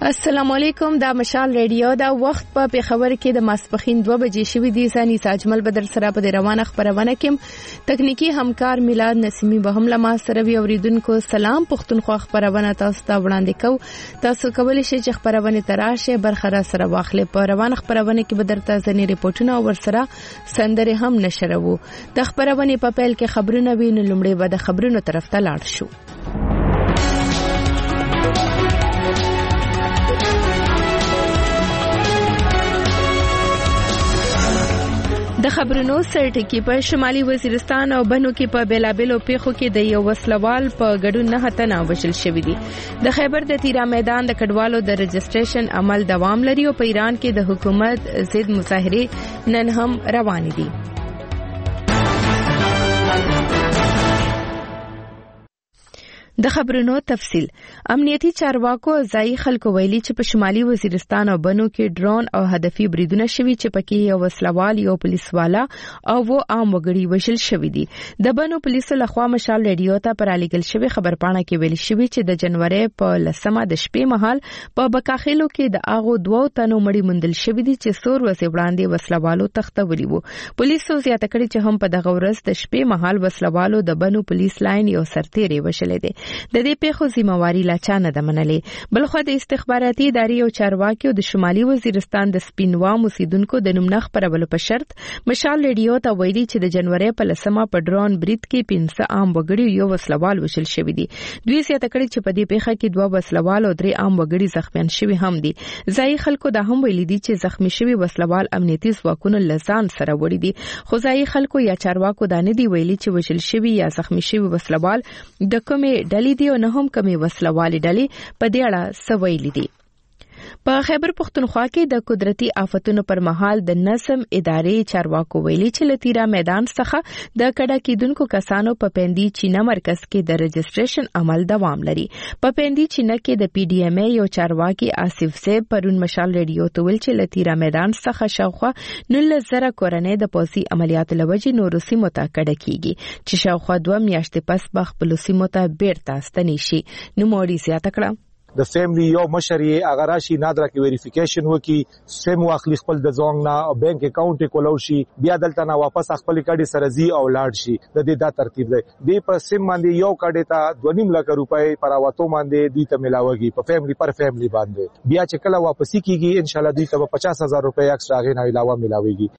السلام علیکم. دا مشال ریډیو دا وخت په پیښور کې د ماسپخین 2 بجې شوې دي. ثاني ساجمل بدر سره په روانه خبرونه کې تکنیکی همکار میلاد نسیمی به هم لمه سره وی اوریدونکو سلام. پښتونخوا خبرونه تاسو ته وړاندې کوو. تاسو کولی شئ چې خبرونه تراشه برخه سره واخلې. په روانه خبرونه کې بدرته ځنی ریپورتونه او ورسره سندره هم نشرو. د خبرونه په پیل کې خبرونه وینو. لومړی به د خبرونو طرف ته لاړ شو. د خبرونو سرټکی په شمالي وزیرستان او بنو کې په بیلابلو پیښو کې د یو وسلوال په ګډون 9 تنه وژل شوی دي. د خیبر د تیرا میدان د کډوالو د رجسټریشن عمل دوام لري او په ایران کې د حکومت ضد مظاهره نن هم روان دي. د خبرونو تفصیل. امنیتي چارواکو ځای خلکو ویلي چې په شمالي وزیرستان او بنو کې ډرون او هدفي بریدونه شوي چې پکې یو وسلوال یو پولیس والا او و عام وګړي وژل شوي دي. د بنو پولیسو لخوا مشال ریډیو ته پرالیګل شوی خبرپاڼه کې ویل شوی چې د جنوري په 10 د شپې مهال په بکاخیلو کې د اغو 2 تنو مړي مندل شوی دي چې سور وسې وړاندې وسلوالو تختولي وو. پولیسو زیاته کړي چې هم په دغه ورځ د شپې مهال وسلوالو د بنو پولیس لاین یو سرتیری وشلې دي. د دې پیښو ذمہواری لا چا نه ده منلې. بلخو د استخباراتي ادارې او چارواکي د شمالي وزیرستان د سپینوا اوسیدونکو د نومنخ پرولو په شرط مشال ریډیو ته ویلي چې د جنوري په 10 په ډرون برید کې 15 عام وګړي یو وسلوال وشل شوی دي. دوی زیاته کړي چې په دې پیښه کې 2 وسلوال او 3 عام وګړي زخمیان شوي هم دي. ځای خلکو دا هم ویلي دي چې زخمی شوی وسلوال امنیتي ځواکونو لزان سره وړي دي. خو ځای خلکو یا چارواکو دا نه دی ویلي چې وشل شوی یا زخمی شوی وسلوال د کومه ډلې دی او نه هم کمی وسلوالي ډلې په دې اړه سویل دي. په خیبر پختونخوا کې د قدرتي آفتونو پر مهال د نظم ادارې چارواکو ویلي چې لتیرا میدان څخه د کډه کېدونکو کسانو په پندي چینه مرکز کې د رجسټریشن عمل دوام لري. په پندي چینه کې د پی ډی ایم ای یو چارواکي آصف زیب پرون مشال ریډیو ته ویل چې لتیرا میدان څخه شاوخوا 19,000 کورنۍ د پوسي عملیاتو لوجې نورو سیمو ته کډه کیږي چې شاوخوا 2 میاشتې پس به خپل سیمو ته بیرته ستنی شي. نو موري زیاته کړه د فیملی یو مشري اغراشي نادره کې ویریفیکیشن وکي سیم واخلي خپل د زونګ نه بانک اکاونټ کولو شي بیا دلته نه واپس خپل کډي سره زی او لاړ شي. د دې دا ترتیب دی. دی په سیم باندې یو کډي ته 2.5 لک روپۍ پر اواتو باندې دی ته ملاويږي په فیملی پر فیملی باندې. بیا چې کله واپسی کیږي ان شاء الله دی ته 50,000 روپۍ اکسترا غي نه علاوه ملاويږي.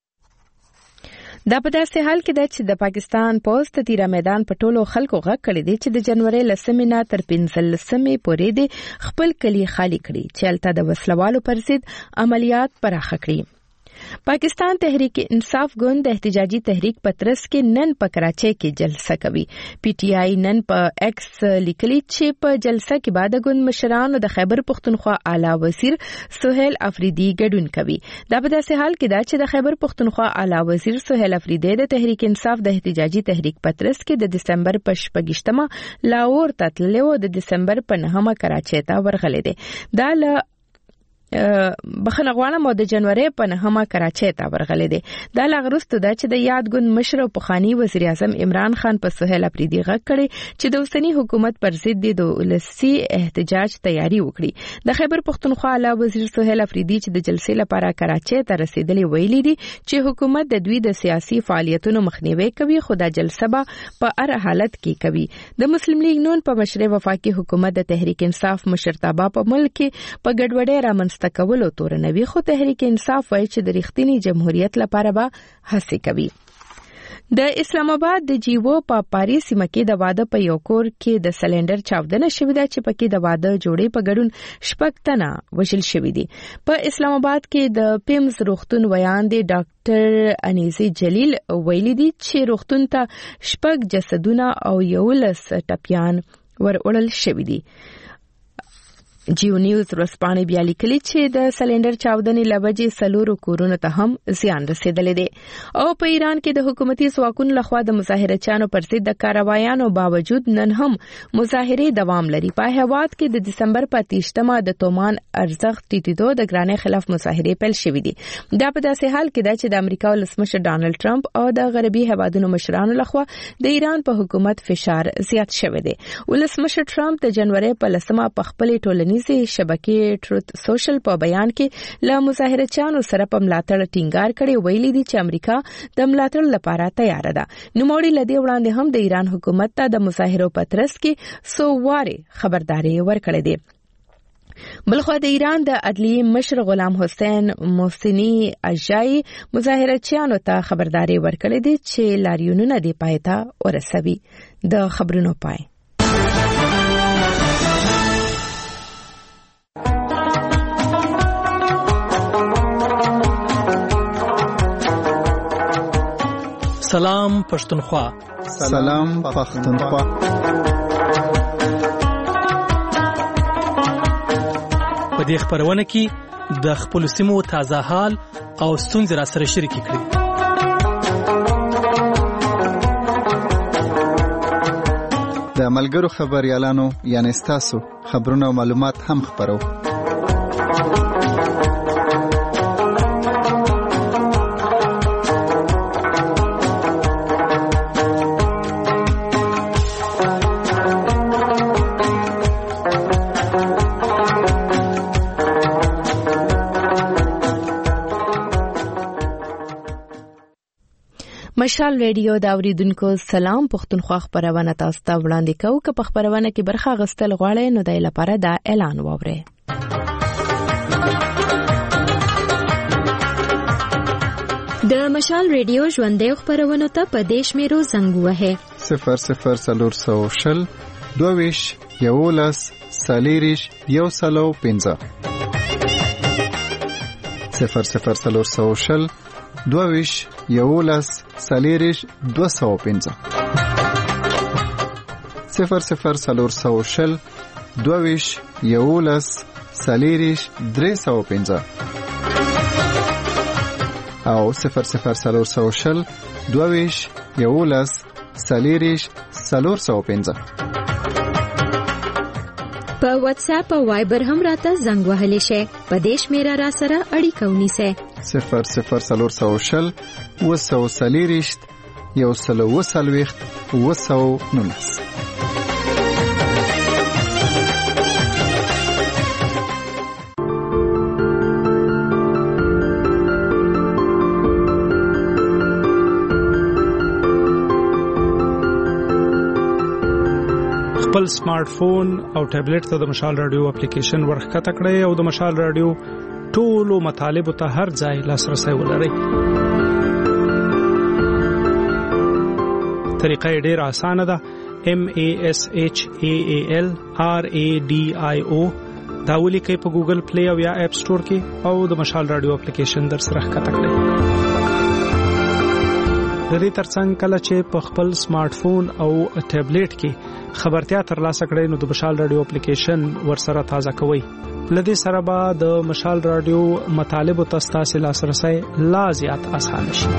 دا په داسې حال کې ده چې د پاکستان پوز ته تیرا میدان په ټولو خلکو غږ کړی دی چې د جنوري 10 نه تر 15 پورې د خپل کلی خالی کړي چې الته د وسلوالو پر ضد عملیات پراخ کړي. پاکستان تحریک انصاف ګوند د احتجاجي تحریک پترس کې نن په کراچۍ کې جلسه کوي. پی ټی آی نن په ایکس لیکلي چې په جلسه کې بعد ګوند مشران د خیبر پختونخوا اعلی وزیر سہیل افریدی ګډون کوي. دا په داسې حال کې ده چې د خیبر پختونخوا اعلی وزیر سہیل افریدی د تحریک انصاف د احتجاجي تحریک پترس کې د دسمبر په 28 لاهور ته تللی او د دسمبر په 9 کراچۍ ته ورغلی دی. دا بخنه غواړم او د جنوري په 9 کراچۍ ته ورغلی دی. دا لغرستو ده چې د یاد ګوند مشر او پخوانی وزیر اعظم عمران خان په سہیل افریدی غږ کړي چې د اوسنی حکومت پر ضد د ولسی احتجاج تیاری وکړي. د خیبر پختونخوا اعلی وزیر سہیل افریدی چې د جلسې لپاره کراچۍ ته رسیدلی ویلي دي چې حکومت د دوی د سیاسي فعالیتونو مخنیوي کوي خو د جلسه په هر حالت کې کوي. د مسلم لیگ نون په مشرع وفاقي حکومت د تحریک انصاف مشرتابه په ملک کې په ګډوډۍ رامنځته کولو تورنوي خو تحریک انصاف وایي چې د رښتینی جمهوریت لپاره به هڅې کوي. د اسلام آباد د جیوو په پاری سیمه کې د واده په یو کور کې د سلندر چاودنه شوې ده چې پکې د واده جوړې په ګډون 6 تنه وژل شوي دي. په اسلام آباد کې د پیمز روغتون ویان دی ډاکټر انیزي جلیل ویلي دي چې روغتون ته 6 جسدونه او 11 ټپيان ورول شوي دي. جیو نیوز ورسپانې بیا لیکلي چې د سلندر چاودنې لوجې سلورو کورونو ته هم زیان رسیدلی دی. او په ایران کې د حکومتي ځواکونو لخوا د مظاهرچیانو پر ضد د کاروایانو باوجود نن هم مظاهرې دوام لري. په هواد کې د دسمبر په 30 د تومان ارزښت ټیټېدو د ګرانۍ خلاف مظاهرې پیل شوې دي. دا په داسې حال کې ده چې د امریکا ولسمشر ډانلډ ټرمپ او د غربي هیوادونو مشرانو لخوا د ایران په حکومت فشار زیات شوی دی. ولسمشر ټرمپ د جنوري په 10 په خپل ټولنیز ټولنیزې شبکې ټروت سوشل په بیان کې له مظاهرچیانو سره په ملاتړ ټینګار کړي، ویلي دي چې امریکا د ملاتړ لپاره تیار ده. نوموړي لدی وړاندې هم د ایران حکومت ته د مظاهرو په ترڅ کې سوواره خبرداري ورکړې ده. بلخو د ایران د عدلیې مشر غلام حسین محسنی اجای مظاهرچیانو ته خبرداري ورکړې ده چې لاریونونه د پایته ورسوي. د خبرونو پای. سلام پښتونخوا. سلام پښتونخوا. په دې خبرونه کې د خپل سیمو تازه حال او ستونزې را سره شریک کړي. د ملګرو خبريالانو یعنی تاسو خبرونه او معلومات هم خبرو. مشال ریډیو دا اوریدونکو سلام. پښتونخوا خبرونه تاسو ته وړاندې کوو. که په خبرونه کې برخه غستل غواړئ نو دای لپاره دا اعلان واورئ. د مشال ریډیو ژوندۍ خبرونه ته په دیش میرو زنګ وهه 0040 22 11 سالیریش یو سلو 15 0040 22 11 سالیریش 215 0040 22 11 سالیریش 315 او 0040 22 11 سالیریش 415. په واتس اپ او وایبر هم راته زنګ وهلی شي. په دیش میرا را سره اړیکه ونیسه 0040 وسو سالیریش یو سلو وسلويخت وسو نونس. خپل سمارټ فون او ټابلیټ ته د مشال رادیو اپلیکیشن ورخکته کړئ او د مشال رادیو ټولو مطالبه ته هر ځای لاسرسي ولرئ. طریقه ډېر اسانه ده. MASHAAL RADIO دا ولیکئ په ګوګل پلی او یا اپ سٹور کې او د مشال رادیو اپلیکیشن در سره ښکته کړئ. د دې ترڅنګ کله چې په خپل سمارټ فون او ټابلیټ کې خبرتیا ترلاسه کړئ نو د مشال رادیو اپلیکیشن ورسره تازه کوئ. لدې سره به د مشال رادیو مطالب ته ستاسو لاسرسي لا زیات اسانه شي.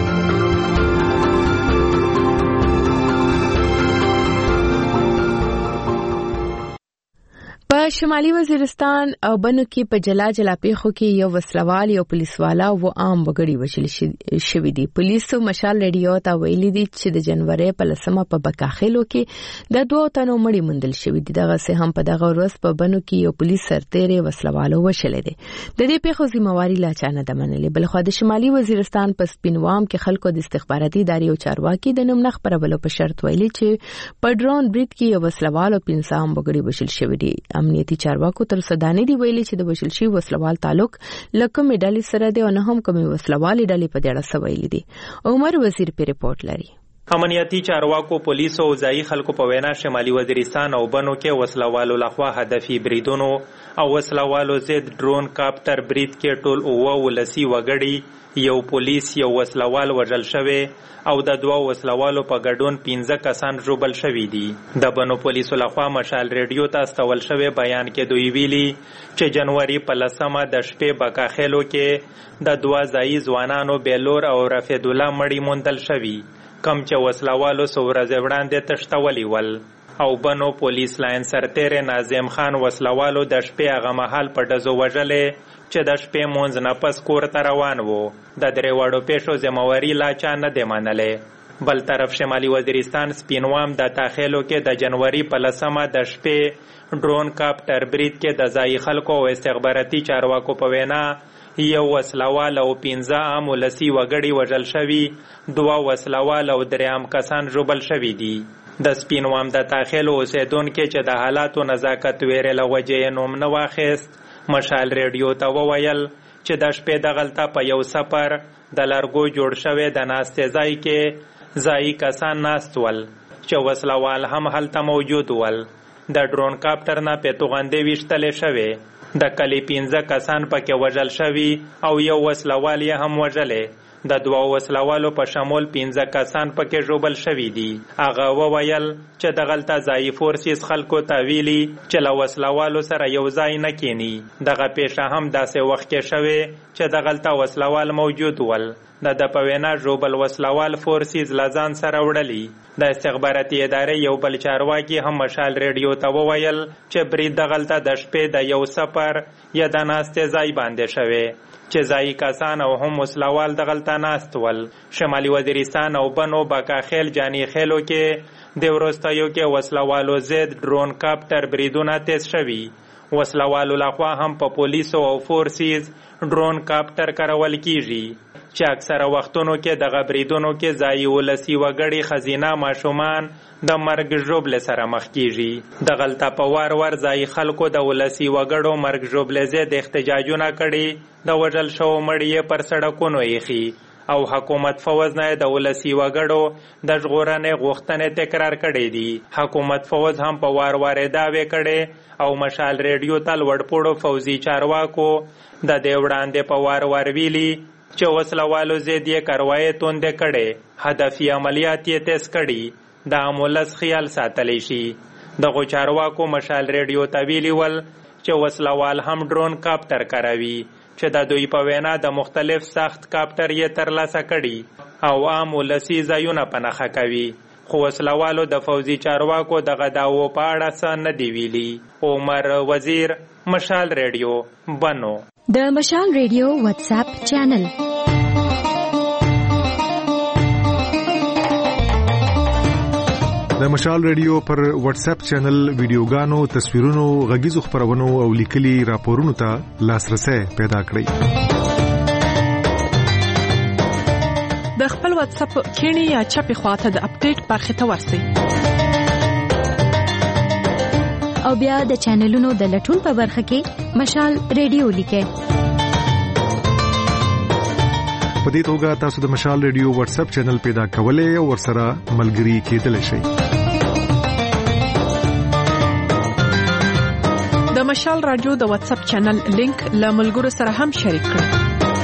په شمالي وزیرستان او بنو کې په جلا جلا پیښو کې یو وسلوال یو پولیسوالا او عام وګړي وژل شوي دي. پولیسو مشال ریډیو ته ویلي دي چې د جنوري په لسمه په بکاخیلو کې د 2 تنو مړي موندل شوي دي. دغه سه هم په دغه ورځ په بنو کې یو پولیس سرتیری وسلوالو وشل دي. د دې پیښو ذمہواری لا چانه د منلې. بلخو د شمالي وزیرستان په سپینوام کې خلکو د استخباراتي ادارې او چارواکي د نوم نخ پرولو په شرط ویلي چې په ډرون برید کې یو وسلوال او 5 عام وګړي وشل شوي دي. امنیتي چارواکو تر صدانې دی ویلي چې د وشل شوی وسلوال تعلق لکه میډالي سره دی او نه هم کومي وسلوالي ډلې په دې اړه سویلي دي. عمر وزیر په ریپورت لري. امنیتي چارواکو پولیس او ځایي خلکو په وینا شمالي وزیرستان او بنو کې وسلوالو لخوا هدفي بریدونو او وسلوالو ضد ډرون کاپټر برید کې ټول او ولسی وګړي یو پولیس یو وسلوال وژل شوی او د 2 وسلوالو په ګډون 15 کسان ژوبل شوي دي. د بنو پولیسو لخوا مشال ریډیو ته استول شوی بیان کې دوی ویلي چې جنوري په لسمه د شپې بکاخیلو کې د 2 ځایي ځوانانو بیلور او رفیع الله مړي موندل شوي کم چې وسلوالو سورځ وړاندې تشتولي ول او بنو پولیس لاین سرتیر ناظم خان وسلوالو د شپې هغه مهال په ډزو وژلې چې د شپې مونځ نه پس کور ته روان وو. د 3 وړو پیښو ذمہواری لا چا نه دی منلې. بل طرف شمالي وزیرستان سپینوام د تاخیلو کې د جنوري په 10 د شپې ډرون کاپټر برید کې د ځایي خلکو او استخباراتي چارواکو په وینا یو وسلوال او 15 عام ولسي وګړي وژل شوي، 2 وسلوال او 3 عام کسان ژوبل شوي دي. د سپینوام د تاخیلو اوسیدونکو چې د حالاتو نزاکت ویرې له وجې نوم نه واخیست مشال ریډیو ته وویل چې د شپې دغلته په یو سفر د لرګو جوړ شوی د ناستې ځای کې ځایي کسان ناست ول چې وسلوال هم هلته موجود ول. د ډرون کاپټر نه پیتوغندې ویشتلې شوې، د کلي 15 کسان پکې وژل شوي او یو وسلوال یې هم وژلې. د 2 وسلوالو په شمول 15 کسان پکې ژوبل شوي دي. هغه وویل چې دغلته ځایي فورسز خلکو ته ویلي چې له وسلوالو سره یو ځای نه کینی. دغه پیښه هم داسې وخت کې شوې چې دغلته وسلوال موجود ول. د په وینا ژوبل وسلوال فورسز لزان سره وړلی. د استخباراتي ادارې یو بل چارواکي هم مشال ریډیو ته وویل چې برید دغلته د شپې د یو سفر یا د ناستې ځای باندې شوی چې ځایي کسان او هم وسلوال دغلته ناست ول. شمالي وزیرستان او بنو بکاخیل جانی خیلو کې د وروستیو کې وسلوالو ضد ډرون کاپټر بریدونه تیز شوي. وسلوالو لخوا هم په پولیسو او فورسز ډرون کاپټر کارول کیږي چې اکثره وختونو کې د غبریدونو کې ځایي ولسي وګړي خزینه ماشومان د مرګ ژوبلې سره مخ کیږي. د غلطه په وار ور ځایي خلکو د ولسي وګړو مرګ ژوبلې ضد احتجاجونه کړي، د وژل شوو مړي پر سړکونو ایښي او حکومت فوز نه د ولسي وګړو د ژغورنې غوښتنې تکرار کړي دي. حکومت فوز هم په وار وار دعوې کړي او مشال ریډیو ته لوړپوړو فوزي چارواکو د دې وړاندې په وار وار ویلي چې وسلوالو ضد یې کاروایي توندې کړې، هدفي عملیات یې تیز کړي، د امولس خیال ساتلی شي. دغو چارواکو مشال ریډیو ته ویلي ول چې وسلوال هم ډرون کاپټر کاروي چې د دوی په وینا د مختلف سخت کاپټر یې ترلاسه کړي او عام ولسي ځایونه په نښه کوي. خو وسلوالو د فوزي چارواکو دغه دعوو په اړه څه نه دی ویلي. عمر وزیر، مشال ریډیو، بنو. د مشال ریډیو واتس اپ چینل. د مشال ریډیو پر واتس اپ چینل ویډیوګانو، تصویرونو، غږیزو خبرونو او لیکلي راپورونو ته لاسرسي پیدا کړئ. د خپل واتس اپ کینی یا چپی خواته د اپډیټ برخه ته ورسئ او بیا د چینلونو د لټون په برخه کې مشال ریډیو لیکئ. په دې توګه تاسو د مشال ریډیو واتس اپ چینل پیدا کولای او ورسره ملګري کېدلی شئ. د مشال رادیو د واتس اپ چینل لینک له ملګرو سره هم شریک کړئ.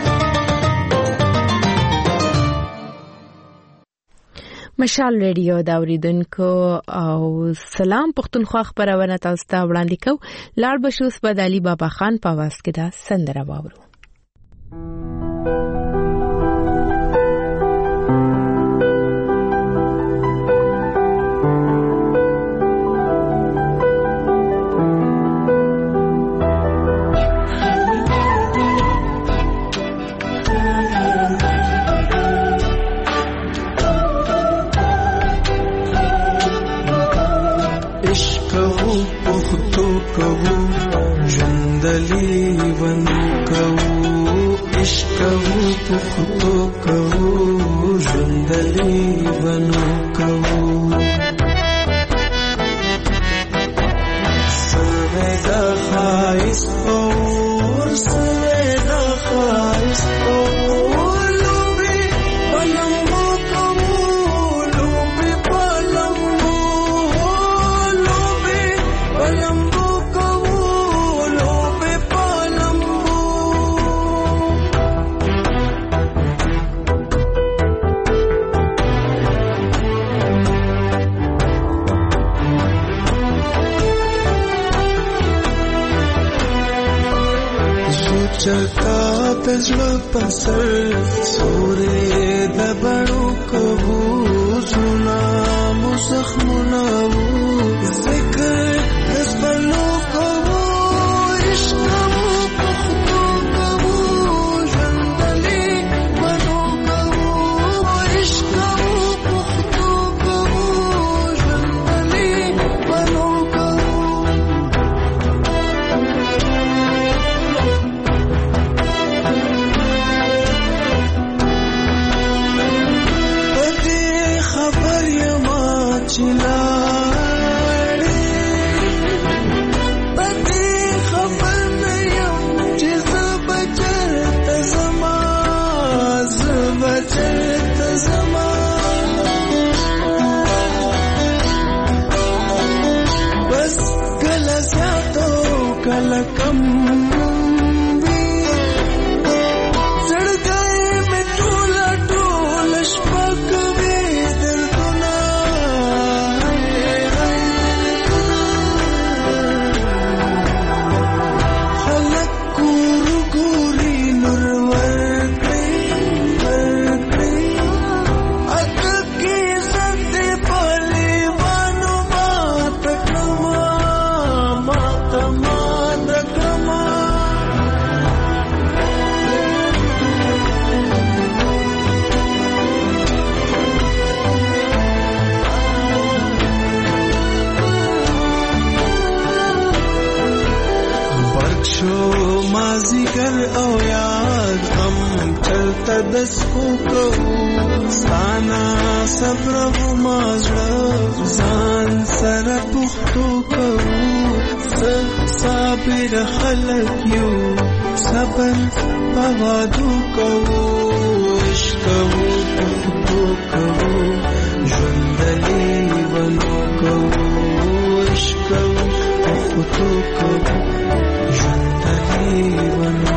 مشال ریډیو دا اوریدونکو او سلام پښتونخوا خبرونه تاسو ته وړاندې کوو. لاړ بشو سپد علي بابا خان په आवाज کې دا سندره واورو. ژوندلی ونو کوو عشق کوو پختو کوو ژوندلی ونو کوو سویدا خایست اور سویدا خایست اور لوبی پلنگو کوو لوبی پلنگو لوبی پلنگو चलता तजवा पसर सोरे दबड़ो कबू सुना मुसखमुना जिक्र हस्बलो कबू इश्क पख्तो कबू जंगली बनो कबू इश्क مازیګر او یاد هم چلته د سکو کوو ستانا صبر و مازړه ځان سره پښتو کوو صابر خلک یو صبر پوادو کوو عشق کوو پښتو کوو ژوندلې ونو کوو عشق کوو پښتو کوو ژوندلې ونو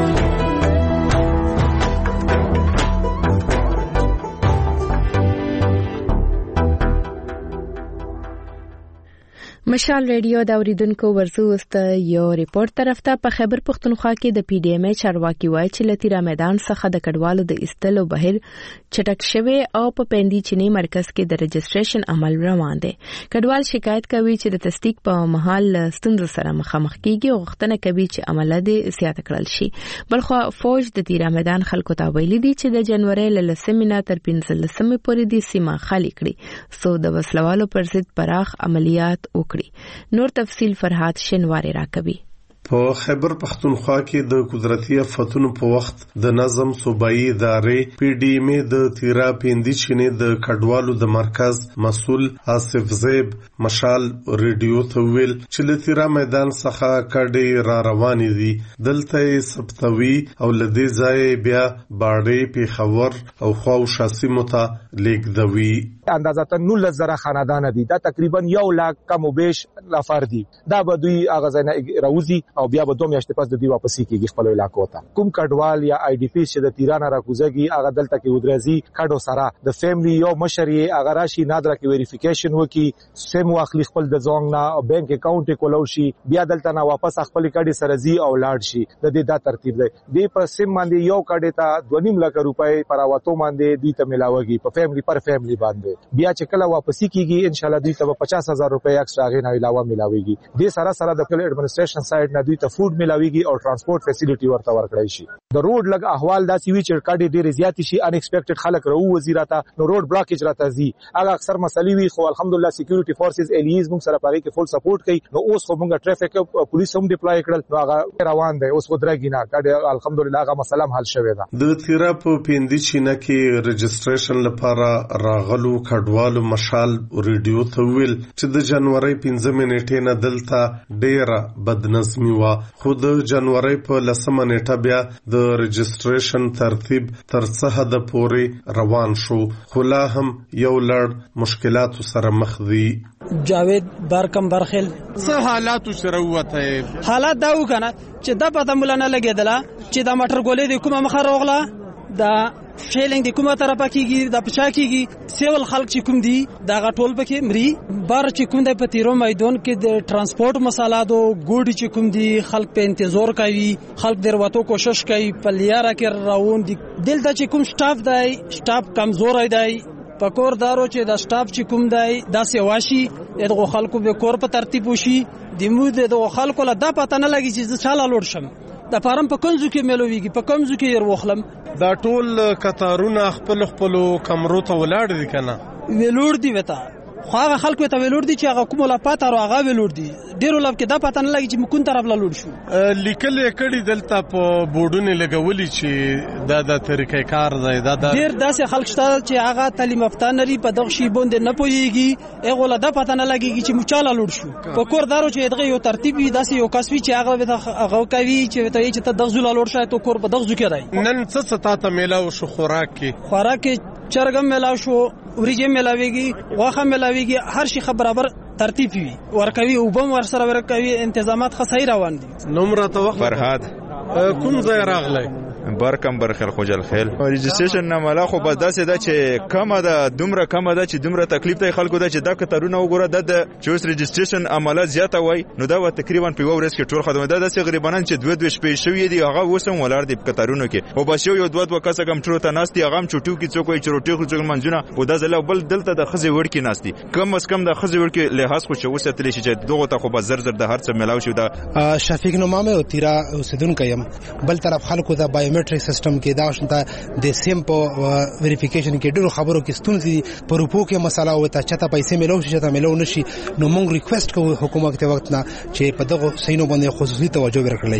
مشال ریډیو دا اوریدونکو ورزو است یو ریپورت طرف ته په خیبر پختونخوا کې د پی ډی ایم ای چارواکي وایي چې لتیرا میدان څخه د کډوالو د استلو بهر چټک شوی او په پندي چینی مرکز کې د رجسټریشن عمل روان دی. کډوال شکایت کوي چې د تصدیق په محل ستونزو سره مخامخ کیږي او غوښتنه کوي چې عمله دې زیات کړل شي. بلخو فوج د تیرا میدان خلکو ته ویلي دي چې د جنوري ل 10 تر 15 پورې د سیمه خالی کړي سو د وسلوالو پر ضد پراخ عملیات وکړي. نور تفصیل فرهاد شنواری راکوي. په خیبر پختونخوا کې د قدرتي آفتونو په وخت د نظم صوبایي ادارې پی ډی ایم د تیرا پیندي چینه د کډوالو د مرکز مسول آصف زیب مشال ریډیو ته ویل چې د تیرا میدان څخه کډې را روانې دي دلته سپتوي او لدې ځای بیا باړې پیښور او خواوشا سیمو ته لیږدوي. اندازه 19,000 خاندان دي دا تقریبا 1 لاک کم او بیش نفر دي دا به دوی اغازنه راوزي او بیا به 2 میاشتې پس د دوی واپسی کیږي خپل علاقو ته. کوم کډوال یا آی ډی پی چې د تیران راکوزږي هغه دلته کې ودرځي کډو سره د فیملی یو مشري هغه راشي نادره کې ویریفیکیشن وکي سم واخلي خپل د ځوان نه بانک اکاونټ کولو شي بیا دلته نه واپس خپل کډي سره زی او لاړ شي د دې دا ترتیب دی. دی په سم باندې یو کډي ته 2.5 لک روپۍ پر اوتو باندې دوی ته ملاويږي په فیملی پر فیملی باندې بیا چې کله واپسی کیږي ان شاء الله دوی ته 50,000 روپۍ ایکسترا غي نه علاوه ملاويږي. د سره سره د خپل ایڈمنسټریشن سایډ نه دوی ته فود ملاويږي او ترانسپورت فیسیلیټي ورته ورکړای شي. د روډ لګ احوال داسې وی چې کډي ډېر زیات شي ان ایکسپیکټډ خلک راو وزیراته نو روډ بلاکیج راته زی هغه اکثر مسلې وی خو الحمدلله سکیورټي فورسز الیز موږ سره پاره کې فول سپورټ کوي نو اوس خو موږ ټریفیک پولیس هم ډیپلای کړل نو هغه روان دی اوس خو درګی نه کډي الحمدلله هغه مسله حل شوه ده. د تیرا په پیندي چینه کې رجسټریشن لپاره راغلو کډوالو مشال ریډیو ته ویل چې د جنوري 15 نیټې نه دلته ډیره بدنظمي و خو د جنوري په 10 نیټه بیا د رجسټریشن ترتیب تر څه حد پورې روان شو خو لا هم یو لړ مشکلات سره مخ دي. جاوید بارکم برخل څه حالات سره وته حالات دا وکنه چې د پته مولانه لګیدله چې د مټر ګولې د کومه مخه روغله دا فیلینګ د کومه طرفه کیږي د پچا کیږي سیول خلک چې کوم دي دا غټول پکې مري بار چې کوم د پتیرو میدان کې د ترانسپورت مسالادو ګوډ چې کوم دي خلک په انتظار کوي خلک درواتو کوشش کوي په لیاره کې راون دي دلته چې کوم سټاف دی سټاف کمزور دی پکور دارو چې د سټاف چې کوم دی دا سیواشي دغه خلکو به کور په ترتیب وشي د مود دغه خلکو له دا پته نه لګي چې چاله لوړ شم د فارم په کنزو کې ملويږي په کمزو کې ير وخلم دا ټول قطارونه خپل کمرو ته ولاړ دي کنه ویلور دی وتا خو هغه خلکو ته ویلور دي چې هغه کومه لا پاتره هغه ویلور دي ډیرو لب کې دا پته نه لګي چې مکون طرف لا لور شو لیکل کړي دلته په بورډونه لګولي چې دا طریقې کار دی دا ډیر داسې خلک شته چې هغه تعلیم یافته نری په دغه شی باندې نه پويږي هغه لا دا پته نه لګي چې مچاله لور شو په کور دارو چې دغه یو ترتیب وي داسې یو کسوي چې هغه کوي چې ته دغه زول لور شای ته کور په دغه ځکه دی نن څه ستاته میلاو شو خوراک کې چرګم ملاو شو وريجه ملاويږي واخه ملاويږي هر شي برابر ترتیب وي ورکوي او بم ور سره ورکوي تنظیمات خصای روان دي. نمره تو فرهاد کوم ځای راغلی برکم برخل خوجل خیل رجسټریشن نامه خو بس داسې دا چې کمه ده دومره کمه ده چې دومره تکلیف دی خلکو ده چې دا کترونه وګوره د چې اوس رجسټریشن عمله زیاته وای نو دا و تقریبا په ورځ کې ټول خدمت ده داسې غریبانان چې دوه شپې شوی دي هغه وسم ولر دي کترونه کې او بس یو دوه کسه کم ټرو ته ناستي هغه چټو کې څوک وي چروټي خو څنګه منځونه او دا زله بل دلته د خزي وړ کې ناستي کم اس کم د خزي وړ کې لحاظ خو چې وسه تل شي چې دغه ته خو بس زر د هر څه ملاو شو دا شفیق نومامه او تیرا اوسیدونکو يم بل طرف خلکو د بایومټریک سیستم کې دا شنته د سیم په ویریفیکیشن کې ډیرو خبرو کې ستونزې په روپو کې مسله وته چاته پیسې ملو شي چاته ملو نشي نو موږ ریکوست کوو حکومت ته وخت نه چې په دغه سینو باندې خصوصي توجه ورکړل شي.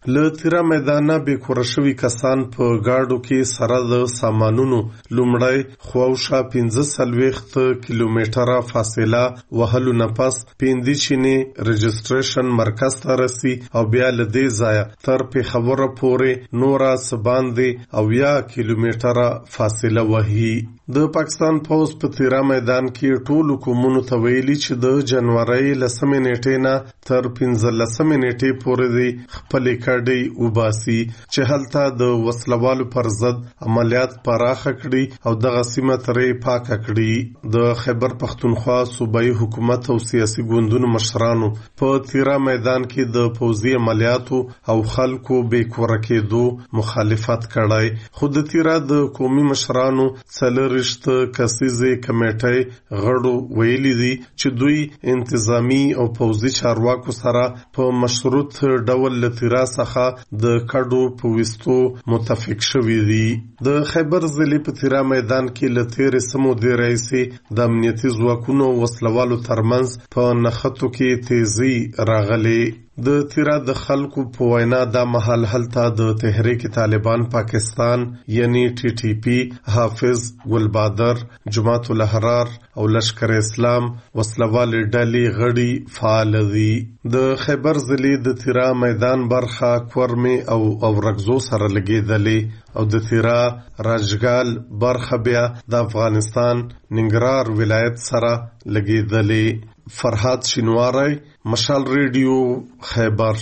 له تیرا میدانه به کورشوي کسان په گاډو کې سره د سامانونو لومړی خواوشا 15 کیلومتره فاصله وهلو نه پس پیندیچینی رجسټریشن مرکز ته رسی او بیا له دې ځایه تر پیښور پورې نورا سباندې او 10 کیلومتره فاصله وهي. د پاکستان پوز په تیرا میدان کې ټولو قومونو ته ویلي چې د جنوري 10 نیټې نه تر 15 نیټې پورې د خپل کډي وباسي چې هلته د وسلوالو پر ضد عملیات پراخه کړي او دغه سیمه ترې پاکه کړي. د خیبر پختونخوا صوبایي حکومت او سیاسي ګوندونو مشرانو په تیرا میدان کې د پوځي عملیاتو او خلکو بې کور کېدو مخالفت کړی. خو د تیرا د قومي مشرانو څلورشت کسیزه کمیټې غړو ویلي دي چې دوی انتظامی او پوځي چارواکو سره په مشروط ډول له تیرا څخه د کډو په وستو متفق شوي دي. د خیبر ضلع په تیرا میدان کې له تیرې سمو د رئیسي د امنیتي ځواکونو وسلوالو ترمنځ په نښتو کې تیزی راغلي. د تیرا د خلکو په وینا دا محل هلته د تحریک طالبان پاکستان یعنی TTP، حافظ، ګلبادر، جماعت الاحرار او لشکر اسلام وسلوال ډلې غړي فعال دي. د خیبر ضلع د تیرا میدان برخه کورمه او اورګزو سره لګیدلې او د تیرا راجګال برخه بیا د افغانستان ننګرهار ولایت سره لګیدلې. فرحات شینواری، مشال ریډیو، خیبر.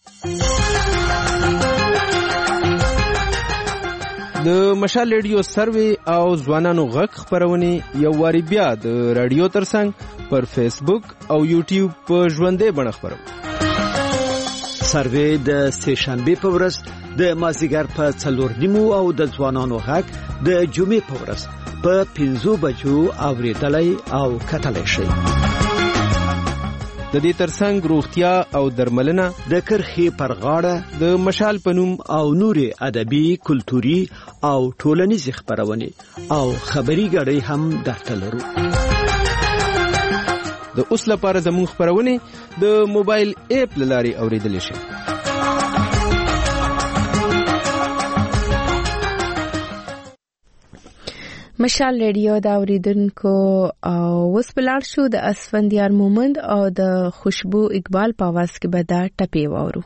د مشال ریډیو سروي او ځوانانو غږ خبرونه یو واری بیا د رادیو ترڅنګ پر فیسبوک او یوټیوب په ژوندې بڼه خبرو. سروي د سهشنبه په ورځ د مازیګر په 4:30 او د ځوانانو غږ د جمعې په ورځ په 5 بجو اوریدلای او کتلای شي. د دې ترڅنګ روغتیا او درملنه، د کرخې پر غاړه، د مشال پنوم او نوري ادبي، کلتوري او ټولنیز خبرونه او خبري غړي هم درته لرو. د اوس لپاره زموږ خبرونه د موبایل اپ لاري اوریدل شي. مشال ریډیو دا اوریدونکو او وسپلار شو د اسفندیار مومند او د خوشبو اقبال په आवाज کې به دا ټپي وورو.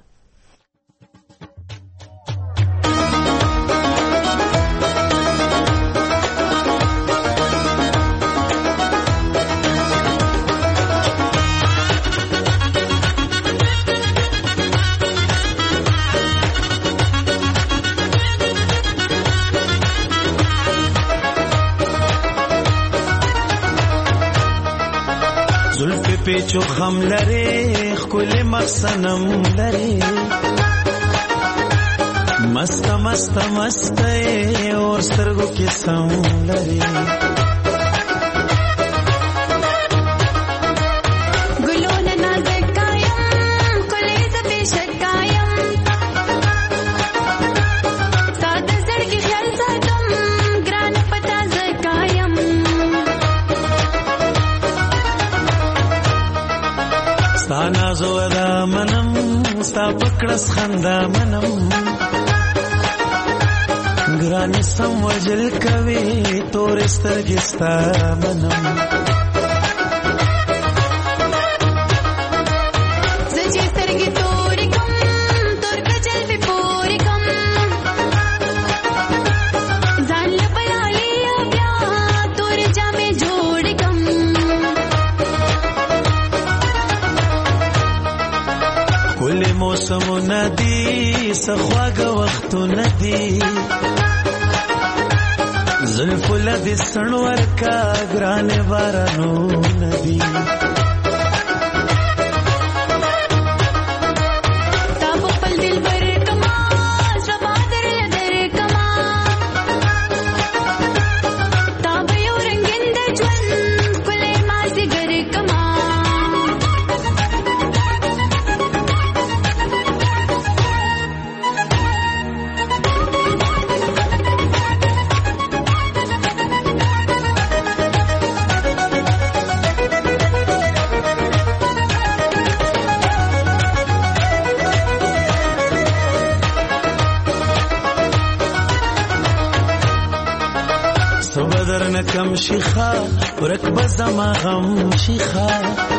پیچو خم لره خکل مخصنم لره مست مست مست اور سترگو کسم لره گلون نازک کایم کلیز پیشت کایم ساده زرگی خیال ساتم گران پتا زکایم ستانا زودا منم ستا پکڑس خندا منم گرانی سم وجل کوي تور سترګستا منم زجی سترګې تورې کوم تور کچل په پورې کوم ځان له پیالې بیا تور جامې جوړې کوم کل موسم ندی سخواګ وخت ندی زلف لدی سنور کا گران بارانو ندی تاب پل دل بر کما شبا در لدر کما تاب یو رنگین د جون کله مازی گر کما رانه کم شيخه ورک بزما غم شيخه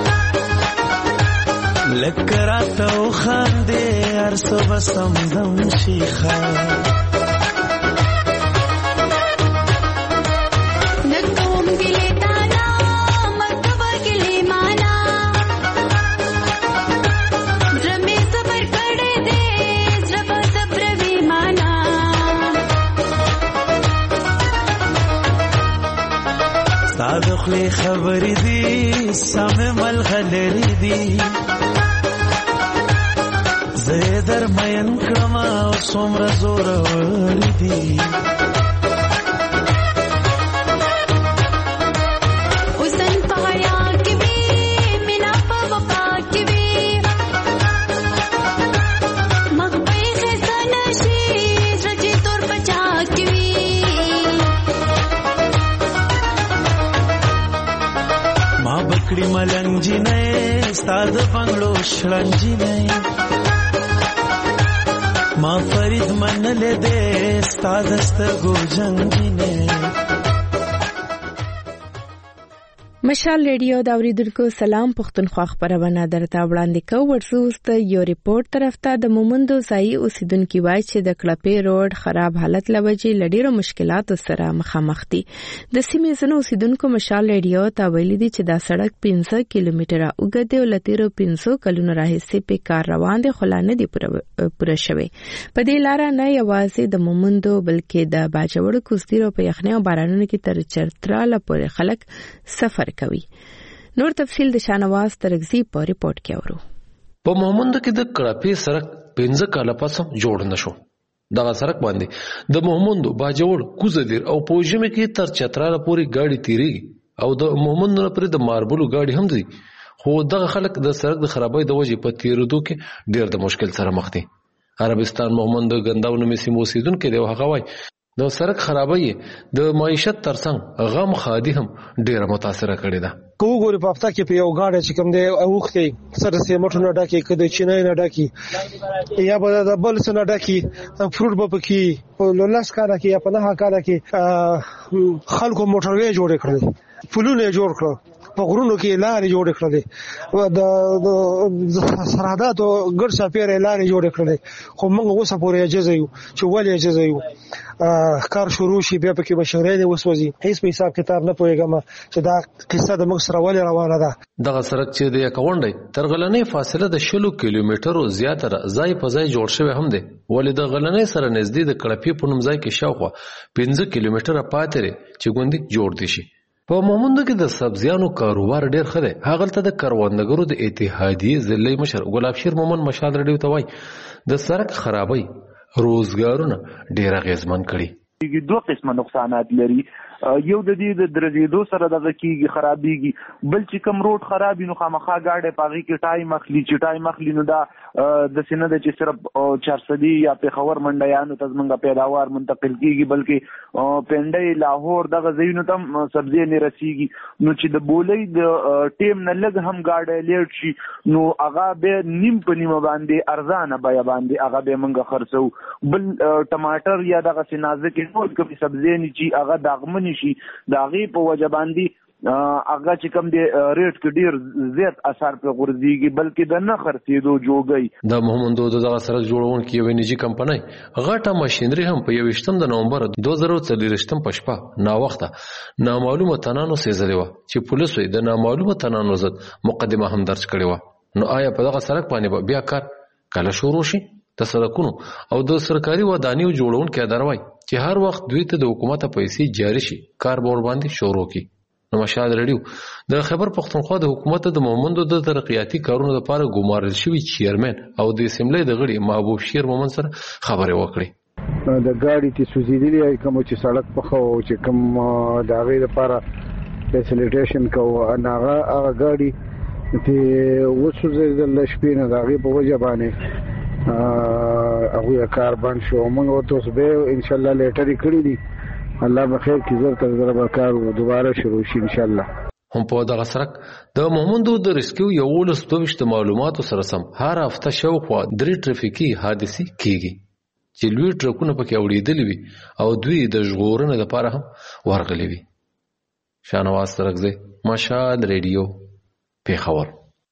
لکراته وخاندې ارسو بسم دم شيخه دخلی خبری دی سامه ملغلری دی زیدر مین کرما و سمر زور وری دی حسن پایا کی بی مینا پا وفا کی بی مغبی خیسان شیز رجی طور بچا کی بی بکڑی ملنگ جی نئے استاد بنگلو شرنگ جی نئے ما فرید من لے دے استاد استرگو جنگ جی نئے مشال ریډیو دا اوریدونکو سلام پښتونخوا خبرونه درته وړاندې کوو. ورسوست یو ریپورت طرف ته د مومندو ځای اوسیدونکو وایي چې د کلپې روډ خراب حالت لوجې لډیرو مشکلاتو سره مخامخ دي. د سیمې ځینو اوسیدونکو مشال ریډیو ته ویلي دي چې دا سړک 15 کیلومتره اوږد دی او لتیرو 500 کلونو راهیسې په کار روان دي خو لا نه دی پوره شوی. په دې لار نه یوازې د مومندو بلکې د باجوړ کوستیرو په یخنۍ او بارانونو کې تر چرتراله پورې خلک سفر کوي. نور تفصیل د شانواز ترغزی په ریپورت کې اورو. په مومند کې د کړپې سړک 15 کاله پس جوړ نشو. دغه سړک باندې د مومند باجوړ کوزدیر او پوجمه کې تر چتراله پورې گاډي تیری او د مومند نه پرې د ماربلو گاډي هم دي. خو دغه خلک د سړک د خرابۍ د وجې په تیرودو کې ډېر د مشکل سره مخ دي. عربستان مومند غنداونه مې سیمو سیدون کې دی هغه وای د سړک خرابۍ د معیشت ترڅنګ غم خادي هم ډیره متاثره کړې ده. کوګوري په هفته کې په یو گاډي چې کوم دی اوخته سره سیمټو نه ډاکي کده چینای نه ډاکي یا به د بل سره ډاکي فروټ به پکې په لولاس کاره کې یا په نه کاره کې خلکو موټروي جوړ کړل پلونه جوړ کړل په غرونو کې لارې جوړ کړلې د سرحدات او ګرځ پیره لارې جوړ کړلې خو موږ اوسه پورې اجازه یو چې ولې اجازه یو کار شروع شي بیا پکې مشورې وسوځي هیڅ په حساب کتاب نه پوهیږم چې دا قصه د موږ سره ولې روانه ده. دغه سړک چې د یکونډي تر غلنې فاصله د 10 کیلومترو زیاتره ځای په ځای جوړ شوی هم دی ولې د غلنې سره نږدې د کړپې په نوم ځای کې شاوخوا 15 کیلومتره پاتره چې ګوندې جوړ دي شي. په مومند کې د سبزیانو کاروبار ډیر ښه دی. هغه ته د کروندګرو د اتحادیې ضلعي مشر ګلاب شیر مومن مشال رډیو ته وایي د سړک خرابۍ روزګارونه ډیر اغیزمن کړي. دوه قسمه نقصانات لري. یو د دې د درېدو سره دغه کیږي خرابېږي بل چې کوم روډ خرابې نو خامخا گاډي پاغي کې ټایم اخلي چې ټایم اخلي نو دا د سینه د چې صرف 400 یا پیښور منډیانو ته زمونږه پیداوار منتقل کیږي بلکې پنډۍ لاهور دغه ځایونو ته سبزی نه رسیږي نو چې د بولې د ټیم نه لګ هم گاډي لیټ شي نو هغه به نیم په نیمه باندې ارزانه بیا باندې هغه به منګه خرڅو بل ټماټر یا دغه سنازه کې نو کوم سبزی نه چې هغه داغمن شي داغي په وجباندي هغه چې کوم دی ریټ کې ډیر زیات اثر په غورځيږي بلکې د نه خرڅېدو جوړګي. د مومندو دغه سړک جوړونکو یو نجی کمپنۍ غټه ماشينري هم په 28 د نومبر 2023 په شپه نا وخته نامعلومه تنانو سيزلې و چې پولیسو د نامعلومه تنانو ضد مقدمه هم درج کړې و. نو آیا په دغه سړک باندې بیا کار کله شروع شي؟ د سړکونو او د سرکاري ودانیو جوړونکو دروي چې هر وخت دوی ته د حکومت پیسې جاری شي کار بور باندې شروع کی. نو مشال رډیو د خبر پښتونخوا د حکومت د مومندو د ترقیاتي کارونو لپاره ګمارل شوی چیرمن او د اسمبلی د غړي محبوب شیر مومن سره خبرې وکړي. د گاډي چې سوزیدلی کوم چې سړک په خو چې کوم د هغه لپاره فیسیلیټیشن کوو هغه گاډي چې وسوزیدل شپې نه دغه په وجه باندې هغه کار باندې شو موږ اوس به ان شاء الله لیټري کړی دي الله بخیر کی زر تر زر کار دوباره شروع شي ان شاء الله. هم په دغه سړک د مومندو د ریسکیو یو ولس 22 معلوماتو سره سم هر هفته شاوخوا 3 ټریفیکي حادثې کیږي چې لوی ټرکونه پکې اوریدلې وي او دوی د ژغورنې لپاره هم ورغلي وي. شاهنواز ترکزی، مشال ریډیو، پیښور.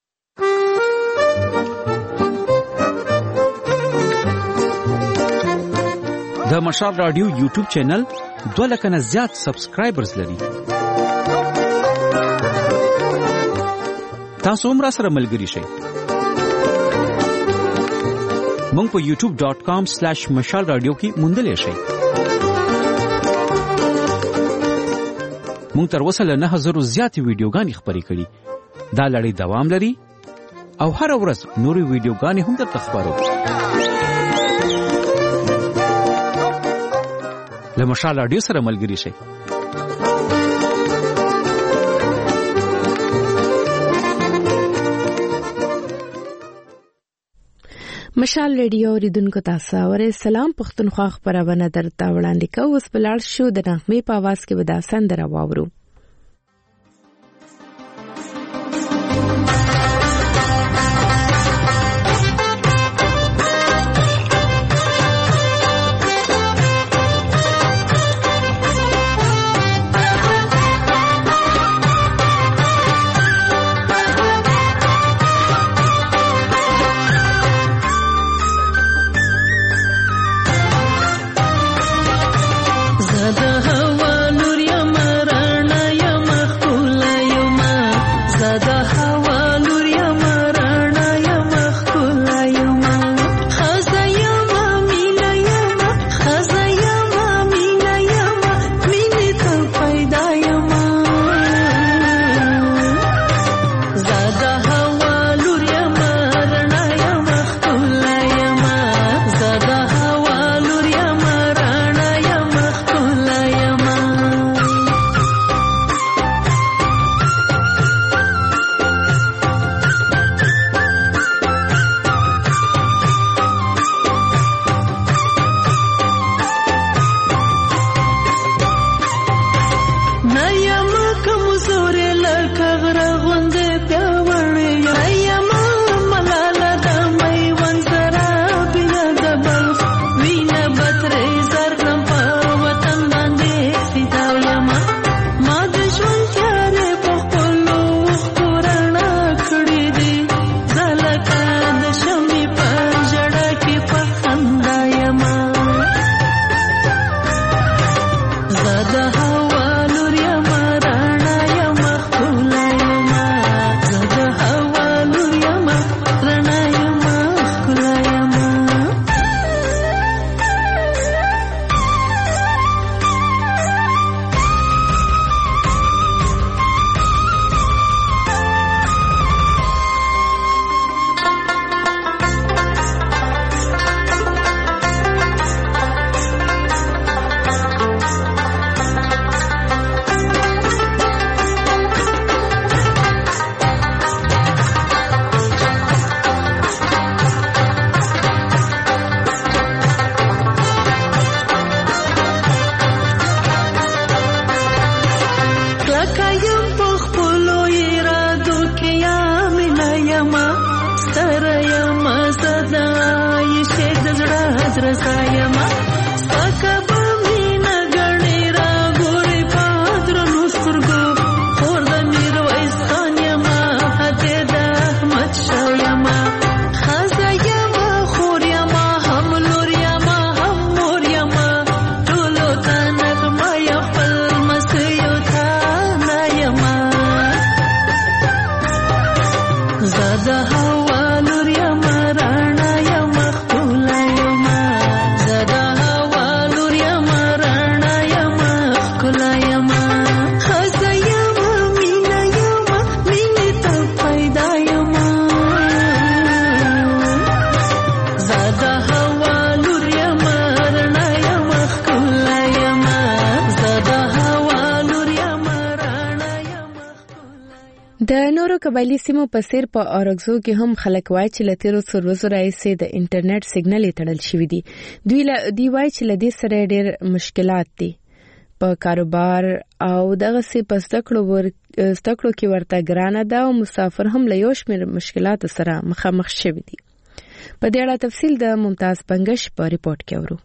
د مشال رادیو یوټیوب چینل 2 لکه نه زیات سبسکرایبرز لري. تاسو هم را سره ملګري شئ. مونږ په youtube.com/مشال رادیو کې موندلی شئ. مونږ تر اوسه له 9000 زیاتې ویډیوګانې خپرې کړي. دا لړۍ دوام لري او هر ورځ نورې ویډیوګانې هم درته خپرو. له مشال رادیو سره ملګري شئ. مشال ریډیو اوریدونکو تاسو اورئ. سلام پښتونخوا خبرونه درته وړاندې کوو. اوس په لاړ شو د نغمې په आवाज کې به دا سندره واورو. د نورو قبایلی سیمو په څیر په اورګزو کې هم خلک وایي چې له تیرو څو ورځو راهیسې د انټرنیټ سیګنل تړل شوی دی. دوی وایي چې له دې سره ډېر مشکلات دي په کاروبار او دغه سي په زده کړو کې ورته ګرانه ده او مسافر هم له یو شمېر مشکلاتو سره مخامخ شوي دي. په دې اړه تفصیل د ممتاز پنګش په ریپورت کې اورو.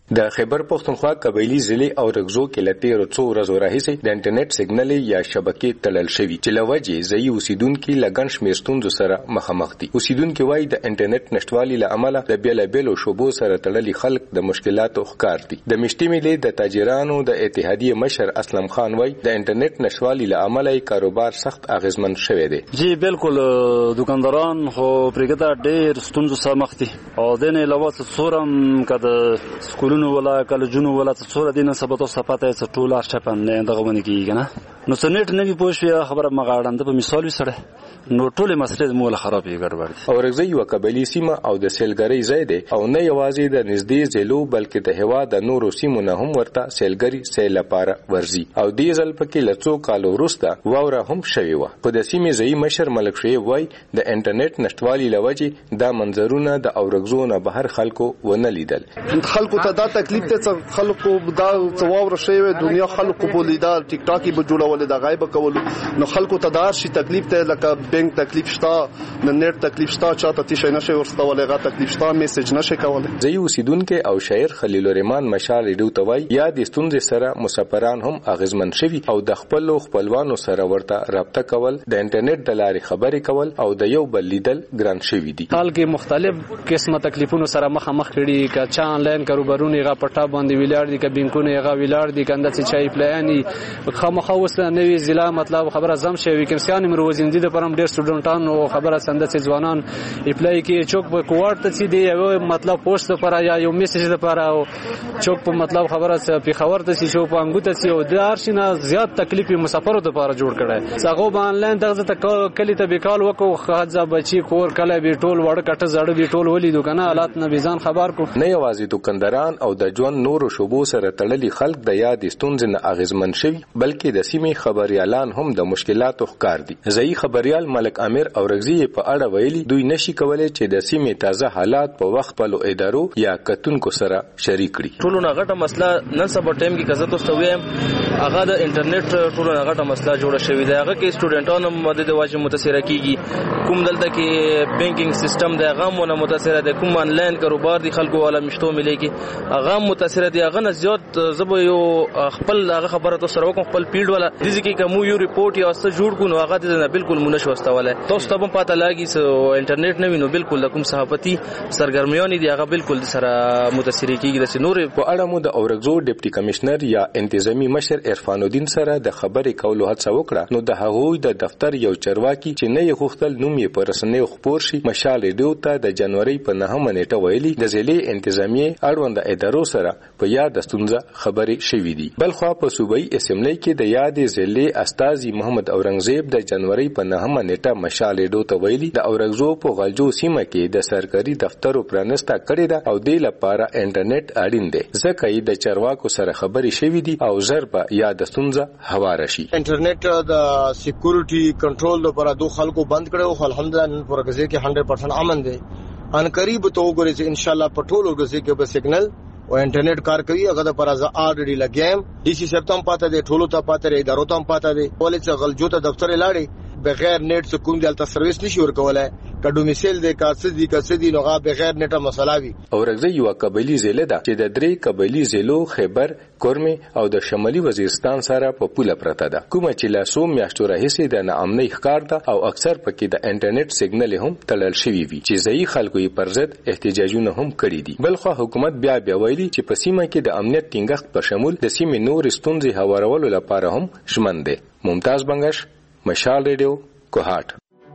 د خیبر پښتونخوا قبایلی ضلع او رغزو کې لته رڅو ورځو راهیسې د انټرنیټ سیګنل یا شبکې تړل شوی چې لوجه ځای اوسیدونکو لګن شمیر ستونزو سره مخامخ دي. اوسیدونکو وایي د انټرنیټ نشټوالي له امله د بیلابیلو شوبو سره تړلي خلک د مشکلاتو ښکار دي. د مشتي ملي د تاجرانو د اتحادیه مشر اسلم خان وایي د انټرنیټ نشټوالي له امله کاروبار سخت اغیزمن شوی دی. جی بالکل دکانداران خو پرګدا ډېر ستونزو سره مخ دي او د نه علاوه څورم کده سکولونو ولا کالجونو ولا څوره دینه سبته صفاته ټول ارچپن نه دغه ونی کیږي نو سنټ نه وی پوښ خبره مغاړند په مثال وسره نو ټوله مسله مولا خرابې ګډوډ او رغزي یو قبایلی سیمه او د سیلګری ځای دی او نه یوازې د نږدې ځلو بلکې د هوا د نورو سیمو نه هم ورته سیلګری سیل لپاره ورزي او دې ځل پکې لڅو کالو وروسته واوره هم شوی و. په د سیمې ځای مشر ملک شعیب وای د انټرنیټ نشټوالي لوجه دا منظرونه د اورغزو نه بهر خلکو ونه لیدل. خلکو ته دا تکلیف ته خلکو دا څواور شوی دنیا خلکو په لیدل ټیک ټاک به جوړول د غایب کول نو خلکو ته دا شي تکلیف ته لکه بانک تکلیف شته نه نت تکلیف شته چاته تیشه نشي ورسته ولغه تکلیف شته میسج نشي کولای. ځای اوسیدونکو او شاعر خلیل الرحمن مشال ریډیو توای یا د ستونزې سره مسافران هم اغیزمن شوي او د خپلوانو سره ورته رابطه کول د انټرنیټ د لارې خبرې کول او د یو بل لیدل ګران شوي دي. حال کې مختلف قسمه تکلیفونو سره مخامخ کړي کا چا آنلاین کاروبارونه غا پټا باندې ویلار دي ک بانکونه غا ویلار دي کنده چې چای پلاني خامخا وسله نوې ضلع مطلب خبره زم شي ویکنسیان مر وزندې د پرم ډېر سټوډنټانو خبره سند چې ځوانان اپلای کې چوک په کوارت ته دي یو مطلب پوسټ لپاره یا یو میسج لپاره او چوک په مطلب خبره په خبر ته چې په انګوته چې او د ارشنه زیات تکلیف مسافرو لپاره جوړ کړي څنګه به آنلاین دغه ته کلی ته بیکال وکړو خاصه بچي کور کله به ټول وړ کټه زړه به ټول ولې دوکنه حالات نه بيزان خبر کو نه یوازې دکانداران او د ژوند نورو شوبو سره تړلي خلک د یاد ستونزې نه اغیزمن شوي بلکې د سیمې خبريالان هم د مشکلاتو ښکار دي. ځای خبريال ملک امیر او رغزي په اړه ویلي دوی نشي کولای چې د سیمې تازه حالات په وخت په ادارو یا کتونکو سره شریک کړي. ټولو نه غټه مسله نن سبا ټیم کې کزه تاسو ویم هغه د انټرنیټ ټولو نه غټه مسله جوړه شوې ده. هغه کې سټوډنټانو مدد واجب متاثر کیږي کوم دلته کې بانکینګ سیستم د هغه متاثر ده کوم آنلاین کاروبار دي خلکو والا مشتو ملي کې هغه متاثر دي هغه نه زیات زبو یو خپل هغه خبره تاسو سره کوم خپل پیډ والا د ځکه کوم یو ریپورت یا ست جوړ کو نو هغه د بالکل منشو واستواله تاسو ته په پاته لاګي سو انټرنیټ نه وینو بالکل کوم صحافتي سرګرمیان دي هغه بالکل سره متاثر کیږي د نور په اړه مو د اورغزو ډیپټي کمشنر یا انتظامی مشر عرفان الدین سره د خبرې کولو هڅه وکړه نو د هغوی د دفتر یو چرواکي چې نه یې غوښتل نوم یې پر رسنیو خبر شي مشال ریډیو ته د جنوري په 9 نیټه ویلي د ضلع انتظامی اړوند ادارو سره په یاد ستونزه خبرې شوې دي. بلخو په صوبایي اسمبلی کې د یاد ضلع استاذي محمد اورنګزیب د جنوري په 9 نیټه مشال ریډیو ته ویلي د اورغزو په غلجو سیمه کې د سرکاري دفترو پرانستا کړی دا او د لپاره انټرنیټ اړین دی ځکه یې د چرواکو سره خبرې شوې دي او ضرب یا د ستونزه هواره شي. انټرنیټ د سکیورټي کنټرول لپاره دوه خلکو بند کړو الحمدلله نن پرغزي کې 100% امن دی ان قریب ته وګورئ چې ان شاء الله په ټولو ورځې کې به سیګنل او انټرنیټ کار کوي هغه د پرازه آلریډي لګیم ډي سي سپتم پاته دی ټولو ته پاته دی ادارو ته پاته دی ولې چې غلجو ته دفتر لاړې بغیر نیټ څخه کوم دلته سرویس نشي ورکولای کډو مثال د کاسدي نوغه بغیر نیټه مسلاوي. اورغزي یو قبایلی ضلع ده چې د درې قبایلی ضلعو خیبر کورمه او د شمالي وزیرستان سره په پوله پرته ده کومه چې لا سو میاشتو راهیسې د ناامنۍ ښکار ده او اکثر پکې د انټرنیټ سیګنل هم تړل شوی وي چې ځای خلکو یې پر ضد احتجاجونه هم کړي دي. بلخو حکومت بیا ویلي چې په سیمه کې د امنیت ټینګښت په شمول د سیمې نور ستونزې هوارولو لپاره هم ژمن دي. ممتاز بنگش مشال ریډیو کوهات.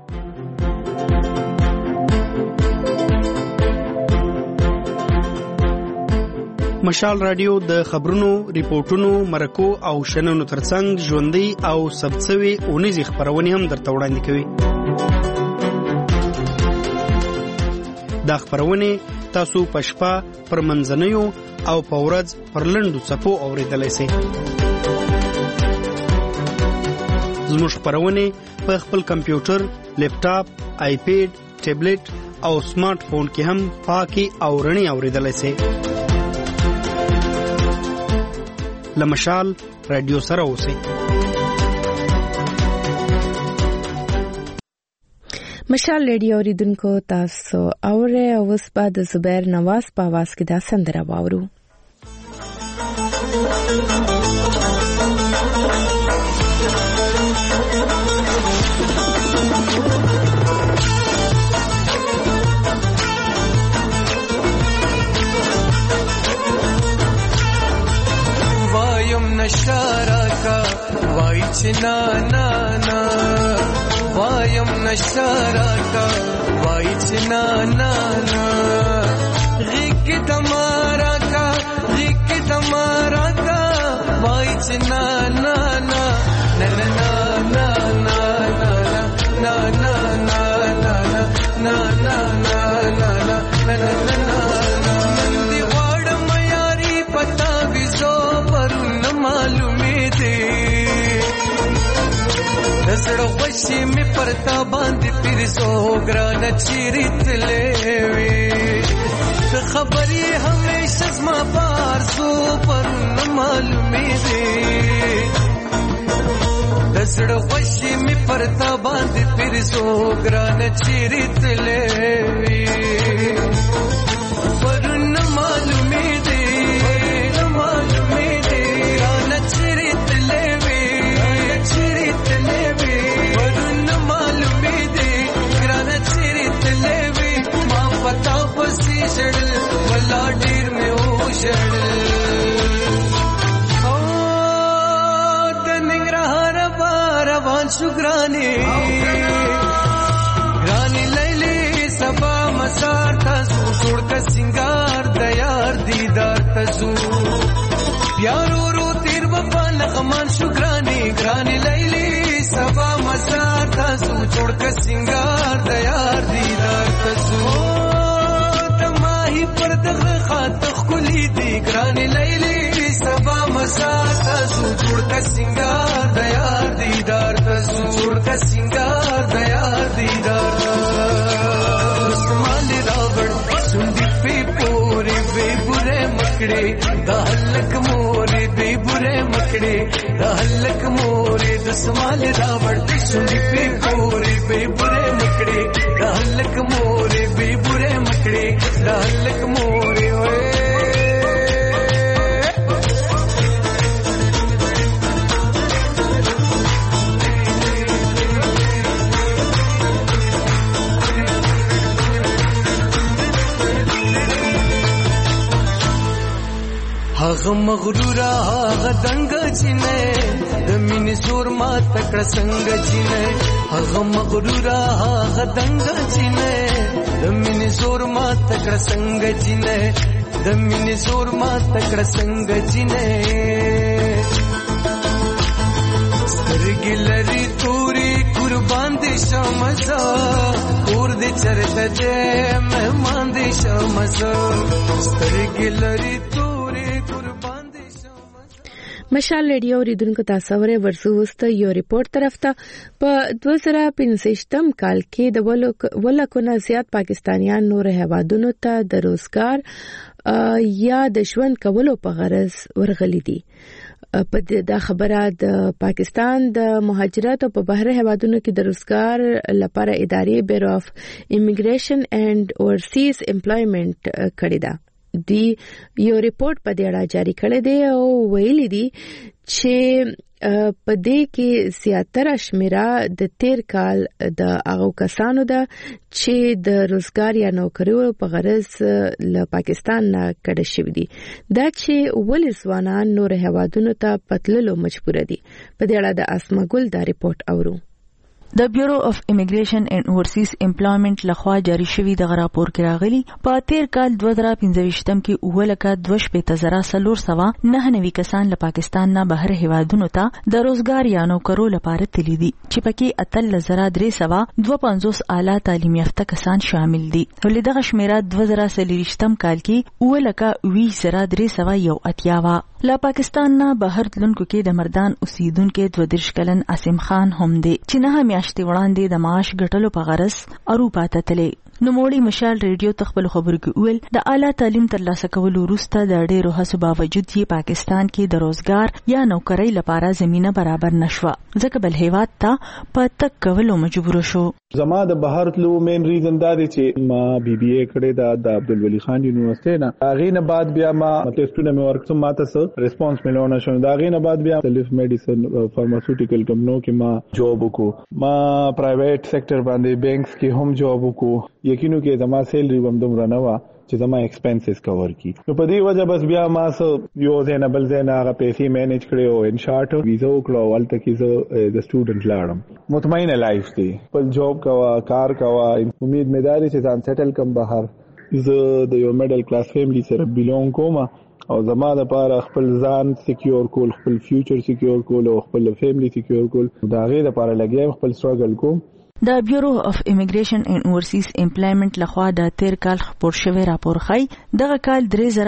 مشال رادیو د خبرونو ریپورتونو مرکو او شننو ترڅنګ ژوندۍ او ثبتسوي اونیزي خبرونه هم درته وړاندې کوي. دا خبرونه تاسو په شپه پر منځنیو او په ورځ پر لنډو صفو اوریدلای شئ. زموږ خبرونه په خپل کمپیوټر، لیپټاپ، آیپیډ، ټابلیټ او سمارټ فون کې هم پاکي او رڼي اوریدلای شئ. لمشال رادیو سره اوسئ. مشال ریډیو اوریدونکو تاسو اوره اوس بعد زبیر نواز په आवाज کې دا سندره واورو. नशारा का वाइच ना ना ना वायम नशारा का वाइच ना ना ना रिक तमारा का वाइच ना ना ना ना ना ना ना ना ना ना ना ना ना ना ना ना दीवार मयारी पता विजो पर मालूमे दे दसड़ वशी में परता बांध फिर सोगरान चिरित लेवे खबरी हमेशा मा पार सो पर मालूमे दे दसड़ वशी में परता बांध फिर सोगरान चिरित लेवे पर मालूमे दे वला डीर में ओशड़ ओ तनिंगरा रवान शुक्रानी ग्रानी लैली सबा मसार तजू छोड़ का सिंगार दयार दीदार तजू प्यारो रो तीर बपा नगमान शुक्रानी ग्रानी लैली सबा मसार तजू छोड़ का सिंगार दयार दीदार तजू पर दग खात खुली दी ग्रानी लैली सबा मसार तजू जुड़ का सिंगार दयार दीदार तजू जुड़ का सिंगार दयार दीदार उस्मान रावण सुंदी पे पोरे बेबुरे मकड़े दहलक मोरे बेबुरे मकड़े दहलक मोरे दुस्मान रावण सुंदी पे पोरे बेबुरे मकड़े दहलक मोरे बेबुरे मकड़े दहलक मोरे ओए هغه مغرورا هغه دنګ چینه د مینې زور ما تکړه څنګه چینه هغه مغرورا هغه دنګ چینه د مینې زور ما تکړه څنګه چینه د مینې زور ما تکړه څنګه چینه سترګې لري توري قربان دي شمزه کور دې چرته دې مهمان دي شمزه سترګې لري مشال ریډیو ریډونکو تاسو ورې ورسوسته یو ریپورت طرف ته په 2015 کال کې د ولکونه زیات پاکستانیان نور هوادونو ته د روزګار یا د ژوند کولو په غرض ورغلي دي. په دا خبره د پاکستان د مهاجرت او په بهر هوادونو کې د روزګار لپاره ادارې بیورو اف امیګریشن اینڈ اورسیز امپلایمنٹ کړی ده. دی یو ریپورت په دې اړه جاری کړی دی او ویلي دي چې په دې کې زیاتره شمیره د تیر کال د هغو کسانو ده چې د روزګار یا نوکریو په غرض له پاکستان نه کډه شوي دي. دا چې ولې ځوانان نور هیوادونو ته پتللو مجبور دي. په دې اړه د اسما ګل دا ریپورت اورو. د بیورو اف امیګریشن اینڈ اورسیز امپلایمنٹ لخوا جاری شوی د راپور کې راغلی په تیر کال 2015 کې 2,20,499 کسان له پاکستان نه بهر هیوادونو ته د روزګار یا نوکرو لپاره تللی دي چې پکې 3,352 اعلی تعلیم یافته کسان شامل دي. ولې دغه شمیره 2023 کال کې 2,20,381 له پاکستان نه بهر تلونکو کې د مردان اوسیدونکو 32 کلن عاصم خان هم دی چې نه میاشتې وړاندې د معاش ګټلو په غرض اروپا ته تللی. نوموړي مشال ریډیو تخپل خبرو کې ویل د اعلی تعلیم ترلاسه کولو وروسته د ډېرو هڅو باوجود یې پاکستان کې د روزګار یا نوکرۍ لپاره زمينه برابر نشوه ځکه بل هیواد ته په تک کولو مجبور شو. زما د بهر تلو مین ریزن دا دی چې ما BBA کړې د عبدالولي خان یونیورسيټي نه هغه نه بعد بیا ما ټیسټونه مې ورکړم ماته څه ریسپانس ملونه شو دا هغه نه بعد بیا سلف میډیسن فارماسوټیکل کمپنیو کې ما جوب وکړو ما پرایویټ سېکټر باندې بانکس کې هم جوب وکړو یقینو کې زما سیلری هم دومره نه و چې زما ایکسپنسز کور کی نو په دې وجه بس بیا ما یو زینبل زینا هغه پیسې مینیج کړو ان شارټ ویزا وکړو ولته کې زه د سټوډنټ لاړم مطمئنه لایف دی په جوب کوا کار کوا امید مې داري چې ځان سیټل کم بهر زه د یو میډل کلاس فیملی سره بیلونګ کوم او زما لپاره خپل ځان سکیور کول خپل فیوچر سکیور کول او خپل فیملی سکیور کول دا غي لپاره لګیم خپل سټرګل کوم. د بیورو اف امیګریشن اینڈ اورسیز امپلایمنٹ لخوا د تیر کال خبر شوی راپور خای دغه کال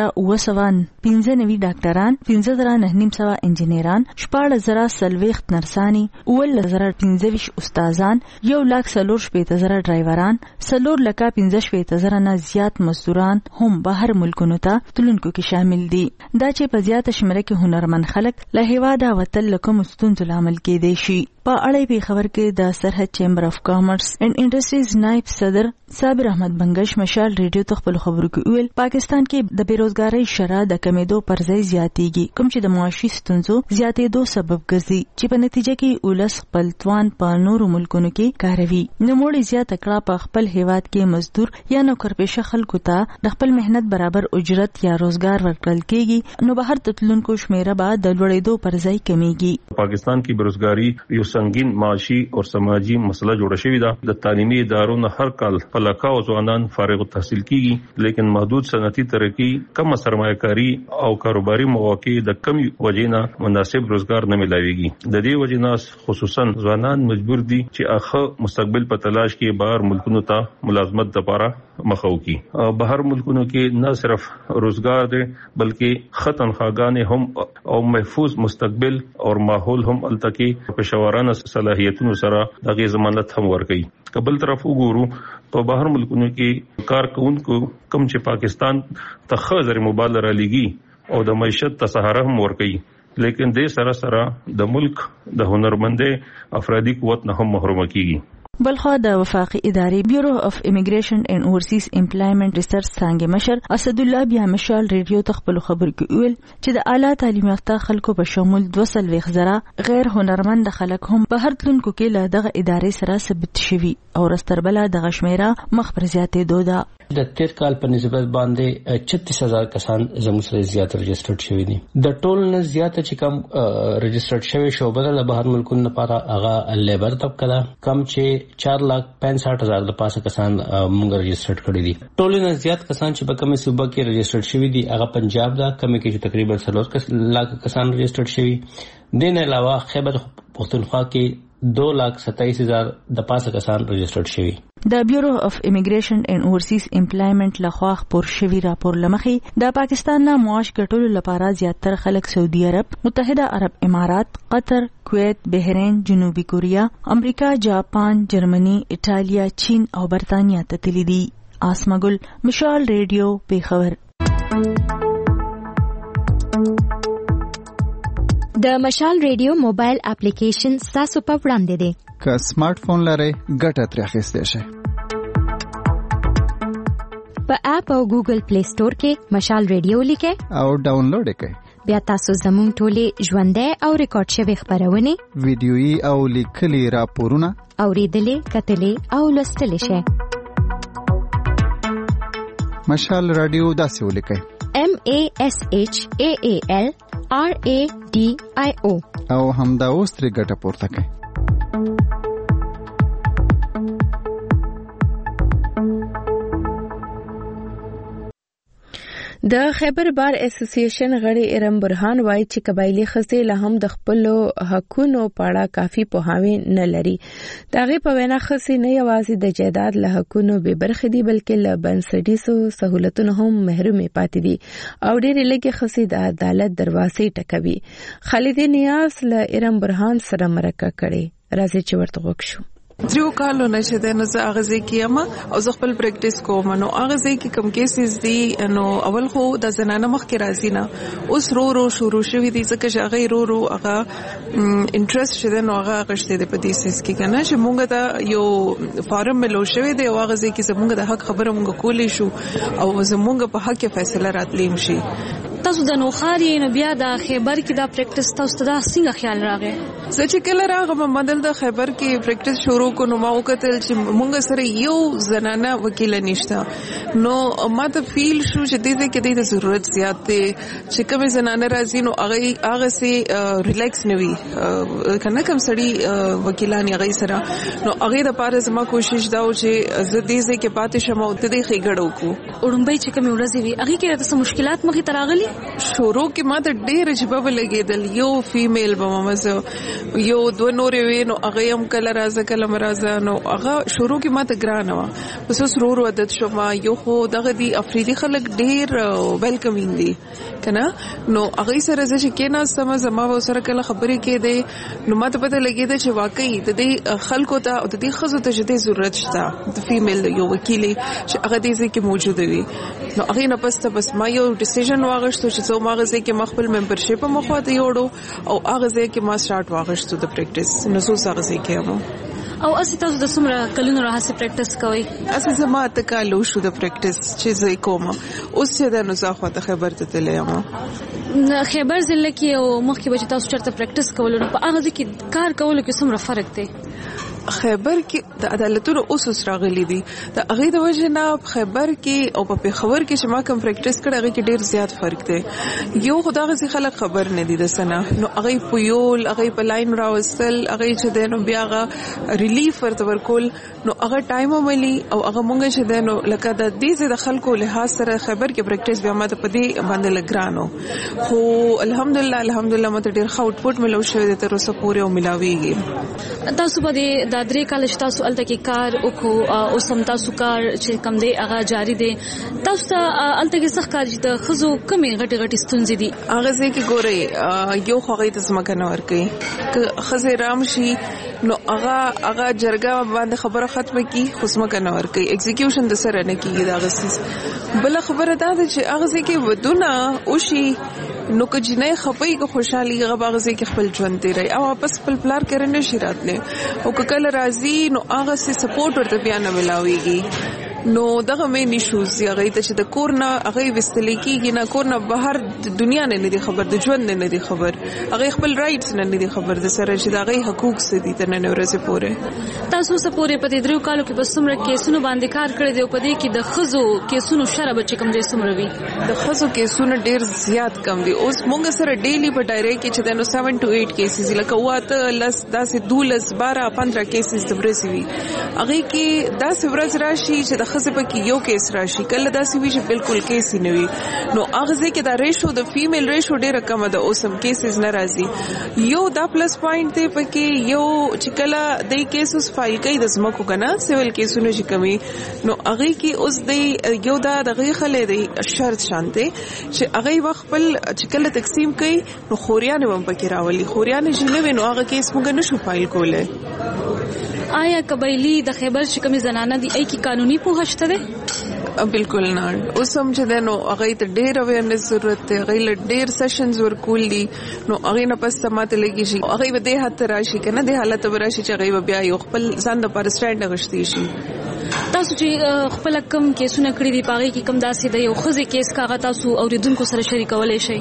3995 ډاکټران 15900 انجینران 14000 نرسانی 12015 استادان 140,000 ډرایوران 4,15,000 نه زیات مزدوران هم بهر ملکونو ته تلونکو کې شامل دي دا چې په زیاته شمېره کې هنرمند خلک له هیواده وتل لکه ستونزو لامل کېدی شي. په اړه به خبر کې د سرحد چیمبر اف کامرس اینڈ انډستریز نائب صدر صابر احمد بنگش مشال ریډیو تخپل خبرو کې ویل پاکستان کې د بیروزګاری شرح د کمیدو پر ځای زیاتېږي کوم چې د معاشي ستونزو زیاتېدو سبب ګرځي چې په نتیجه کې ولس خپل توان په نورو ملکونو کې کاروي. نوموړي زیاته کړه په خپل هیواد کې مزدور یا نوکرپېشه خلکو ته د خپل مهنت برابر اجرت یا روزګار ورکړل کېږي نو بهر تلونکو شمیره به د لوړېدو پر ځای کمیږي. پاکستان کې بیروزګاری یو سنگین معاشي او سماجی مسله جوړه شوې ده. د تعلیمي ادارو نه هر کال په لکاو ځوانان فارغ التحصیل کیږي لیکن محدود صنعتي ترقی کم سرمایه‌کاری او کاروباري مواقع د کمی وجینا مناسب روزګار نه ملایويږي. د دې وجینا خصوصا ځوانان مجبور دي چې اخه مستقبل په تلاش کې بهر ملکونو ته ملازمت لپاره مخاو کی. بهر ملکونو کې نه صرف روزګار دي بلکې ختن خاګانې هم او محفوظ مستقبل او ماحول هم التکی پېښورانه صلاحیتونو سره دغه ضمانت هم ورکړي. قبل طرف وګورو په بهر ملکونو کې کارکونکو کم چې پاکستان ته خزر مبادله لګي او د معیشت ته سهاره هم ورکړي لیکن د سره د ملک د هنرمندې افرادی قوت نه هم محروم کیږي. بلخوا د وفاقي ادارې بیورو اف امیګریشن اینڈ اورسیز امپلایمنٹ ریسرچ څنګه مشر اسد الله بیا مشال ریډیو تخپل خبر کې ویل چې د اعلی تعلیم یافته خلکو په شمول 200,000 غیر هنرمند خلک هم په هر تلونکو کې له دغه ادارې سره ثبت شوي او رستربله د غشمیره مخ پر زیاتېدو ده. د تیر کال په نسبت باندې 36,000 کسان زموږ سره زیات رجسټرډ شوي دي. د ټول نه زیات چې کم رجسټرډ شوي شوبه د بهر ملکونو لپاره هغه لیبر طبقه ده کم چې 4,65,000 د پاسه کسان موږ رجسټرډ کړي دي. ټول نه زیات کسان چې په کومه صوبه کې رجسټرډ شوي دي هغه پنجاب ده کومه کې چې تقریبا 3,00,000 کسان رجسټرډ شوي. دین علاوه خیبر پختونخوا کې 2,27,000 د پاسه کسان رجسټرډ شوي. د بیورو اف امیګریشن اینڈ اورسیز امپلایمنٹ لخوا خبر شوی راپور لمخې د پاکستان نه معاش ګټلو لپاره زیاتره خلک سعودي عرب، متحده عرب امارات، قطر، کویت، بحرین، جنوبي کوریا، امریکا، جاپان، جرمني، ایټالیا، چین او برتانیا ته تللي دي. آسمګل مشال ریډیو پیښور. د مشال ریډیو موبایل اپلیکیشن تاسو په وړاندې دی. که سمارټ فون لرئ ګټه ترې اخیستی شئ. په اپ او ګوګل پلی سٹور کې مشال ریډیو لیکئ او ډاونلوډ کړئ. بیا تاسو زموږ ټولې ژوندۍ او ریکارډ شوی خبرونه ویډیويي او لیکلي راپورونه اوریدلې کتلې او لوستلې شئ. مشال رادیو داسې ولیکئ MASHAAL RADIO او همدا اوس ترې ګټه پورته کړئ. د خیبر بار اسوسییشن غړي ارم برهان وایي چې قبایلی ښځې له هم د خپل حقونو په اړه کافي پوهاوی نه لري. د هغې په وینا ښځې نه یوازې د جایداد له حقونو بې برخې دي بلکې له بنسټیزو سهولتونو هم محرومې پاتې دي او ډېرې لږې ښځې د عدالت دروازې ټکوي. خالد نیاز له ارم برهان سره مرکه کړې. راځي چې ورته غوږ شو. 3 کالو نشه د نو زه اغازي کیما او زه خپل پریکټیس کوم نو اغازي کی کم کیسز دي نو اول خو د زنانه مخ کې راځي نه اوس رو شروع شوی دي ځکه چې هغه رو هغه انټرست شته نو هغه غشته د پدیسس کې کنه چې مونږ ته یو فارم ملو شوی دی او اغازي کې زمونږ د حق خبره مونږ کولې شو او زمونږ په حق فیصله راتلیم شي. تاسو د نوخاري نو بیا د خیبر کې دا پریکټیس تاسو ته څنګه خیال راغی؟ زه چې کله راغم مدل د خیبر کې پریکټیس شروع کو نو ما وکتل چې مونږ سره یو زنانه وکیل نشته نو ما ته فیل شو چې د دې کې د ضرورت زیات دی چې کوم زنانه راځي نو هغه سي ریلیکس نوي کنه کوم سړی وکیلان هغه سره نو هغه د پاره زما کوشش دا و چې زه دې کې پاتې شم او د دې خېګړو کو اورمبای چې کوم ورځي وي هغه کې تاسو مشکلات مخې تراغلي شروع کې ما ته ډېر جواب لګیدل یو فیمیل به مزه یو دو نورې وینو هغه هم کله راځه کله مرزه نو هغه شروع کې ما ته ګرانه و بس اوس رو عادت شو ما یو خو دغه دی افریدي خلک ډېر ویلکمینګ دي کنه نو هغه سره چې کینا زما و سره کله خبرې کې دي نو ما ته پته لګیدل چې واقعي د دې خلکو ته او د دې خزو ته چې ضرورت شته د فیمیل یو وکیل چې هغه دې کې موجود وي نو هغه نه پس ما یو ډیسیژن واغشتو چې زه ماغزه کې مخبل ممبرشپ مخواته یوړو او هغه ځای کې ما سٹارټ واغشتو د پریکټیس نو څو هغه ځای کې او اسی تاسو د څومره کلونو راهسه پریکټیس کوئ؟ اسی زما ته کالو شو د پریکټیس چې زه کوم اوس چې د نزاخه ته خبر ته تلم خیبر ضلع کې او مخکې به تاسو چرته پریکټیس کول نو په هغه کې کار کول کې څومره فرق دی؟ خیبر کې د عدالتونو اوس راغلي دي د هغه د وجه نه خیبر کې او په پیښور کې چې ما کوم پریکټیس کړ هغه کې ډیر زیات فرق دی یو خدای غزي خلک خبر نه دي د سنه نو هغه پویول هغه په لاین راوستل هغه چې دینو بیا هغه ریلیف ورته ورکول نو هغه ټایم وملی او هغه مونږ چې دینو لکه د دې د خلکو له سره خیبر کې پریکټیس بیا ماته په دې باندې لګرانو خو الحمدلله ماته ډیر ښه آوټپوټ ملو شوی تر اوسه پورې او ملاويږي. تاسو په دې د درې کال چې تاسو الته کې کار وکړو او سم تاسو کار چې کم دی هغه جاری دی تاسو ته الته کې څه کار چې د خزو کمی غټي ستونزې دي هغه ځکه کې ګوري یو خوغې د سمکه نه ور کوي که خزه رام شي نو هغه جرګه باندې خبره ختمه کی خصمه نه ور کوي ایگزیکیوشن د سره نه کیږي دا غسیس بل خبره دا چې هغه ځکه ودونه او شي نو که جنې خپي کو خوشحالي غباغزي کې خپل ژوند دی رہی او واپس خپل پلار کرنه شي راتله او کله راځي نو هغه سي سپورټ ورته بیا نه ملاويږي نو دغه مې نشوز هغه ته چې د کورنا هغه وستل کېږي نه کورنا بهر د دنیا نه دي خبر د ژوند نه دي خبر هغه خپل رائټس نه دي خبر د سره چې هغه حقوق څه دي تر نن ورځې پورې تاسو څه پورې په دې درو کالو کې بس څومره کیسونو باندې کار کړی دی په دې کې د خزو کیسونو شرب چې کوم دي څومره وي د خزو کیسونو ډیر زیات کم دي اوس مونږ سره ډیلی په ډایری کې چې دنو 7 to 8 کیسز لکه واته لس داسې 12 12 15 کیسز د ورځې وي هغه کې داسې ورځ راشي چې د خزه په کې یو کیس راشي کله داسې وي چې بالکل کیس نه وي نو هغه ځکه دا ریشو د فیمیل ریشو ډیره کم ده اوسم کیسز نه راځي یو دا پلس پوینټ دی پکې یو چې کله د کیسز فایل کوي د زمکو کنه سیویل کیسونه چې کمی نو هغه کې اوس د یو دا دغه خلې دی شرط شانته چې هغه وخت خپل چې کله تقسیم کوي نو خوریان هم پکې راولي خوریان چې نه وینو هغه کیس موږ نشو فایل کوله آیا قبایلی د خیبر چې کومې زنانه دي ای کی قانوني پوهشته ده بالکل نه اوس هم چې دنو هغه ته ډېر اویرنس ضرورت دی هغه له ډېر سیشنز ورکول دي نو هغه نه پس سمات لګي شي هغه به د هات راشي کنه د حالت براشي چې هغه بیا یو خپل ځان د پر سټاند غشتي شي تاسو چې خپل کم کیسونه کړی دي پاره کې کم داسې د یو خزه کیس کاغه تاسو اوریدونکو سره شریکولای شي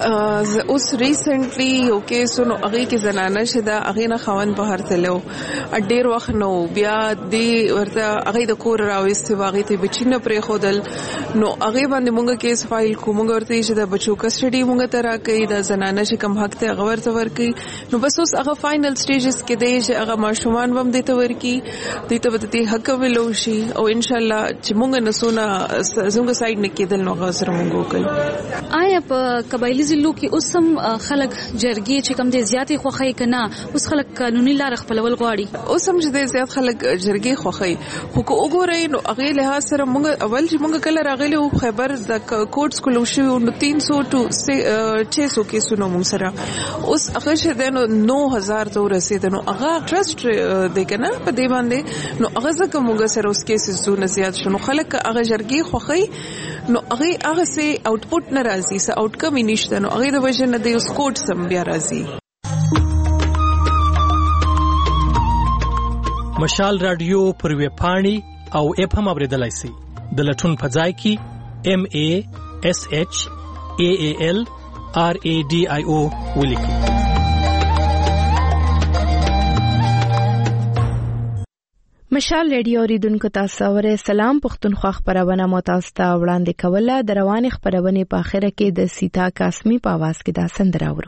اوس ریسنټلی یو کیسونو هغه کې زنانه شده هغه نه خوان په هر تلو ډېر وخت نو بیا دی ورته هغه د کور راوېستي واغې ته بچینه پرې خودل نو هغه باندې مونږ کیس فایل کوم ورته چې د بچو کسټډي مونږ ته راکې د زنانه چې کم حق ته غور ته ورکی نو بس اوس هغه فائنل سټیجز کې دی چې هغه ماشومان هم دته ورکی دته ودته حق ویلو شي او ان شاء الله چې مونږ نسونه زموږ سایډ نه کېدل نو غوسر مونږ وکړو آیا په قبایلی ضلعو کې اوس هم خلک جرګې چې کوم دي زیاتې خوښي کنه اوس خلک قانوني لار خپلول غواړي اوس هم چې زیات خلک جرګې خوښي خو کو وګورئ نو هغه له سره موږ اول چې موږ کله راغلي او خبر د کوټس کولو شو نو 300 to 600 کیسونو موږ سره اوس هغه شه د 9000 ته رسید نو هغه ټرست دی کنه په دې باندې نو هغه ځکه موږ سره اوس کیسز زونه زیات شنو خلک هغه جرګې خوښي نو هغه سه آوټپوټ ناراضي سه آوټکم نشته نو هغه د وجه نه د اوس کوټ سم بیا راځي. مشال رادیو پر ویب پاڼې او اپ هم اوریدلای شئ د لټون په ځای کې MASHALRADIO ولیکئ. مشال ریډیو اوریدونکو تاسو اورئ سلام پښتونخوا خبرونه مو تاسو ته وړاندې کوله د روانې خبرونه په اخره کې د سیتا قاسمی په आवाज کې دا سندره اورو.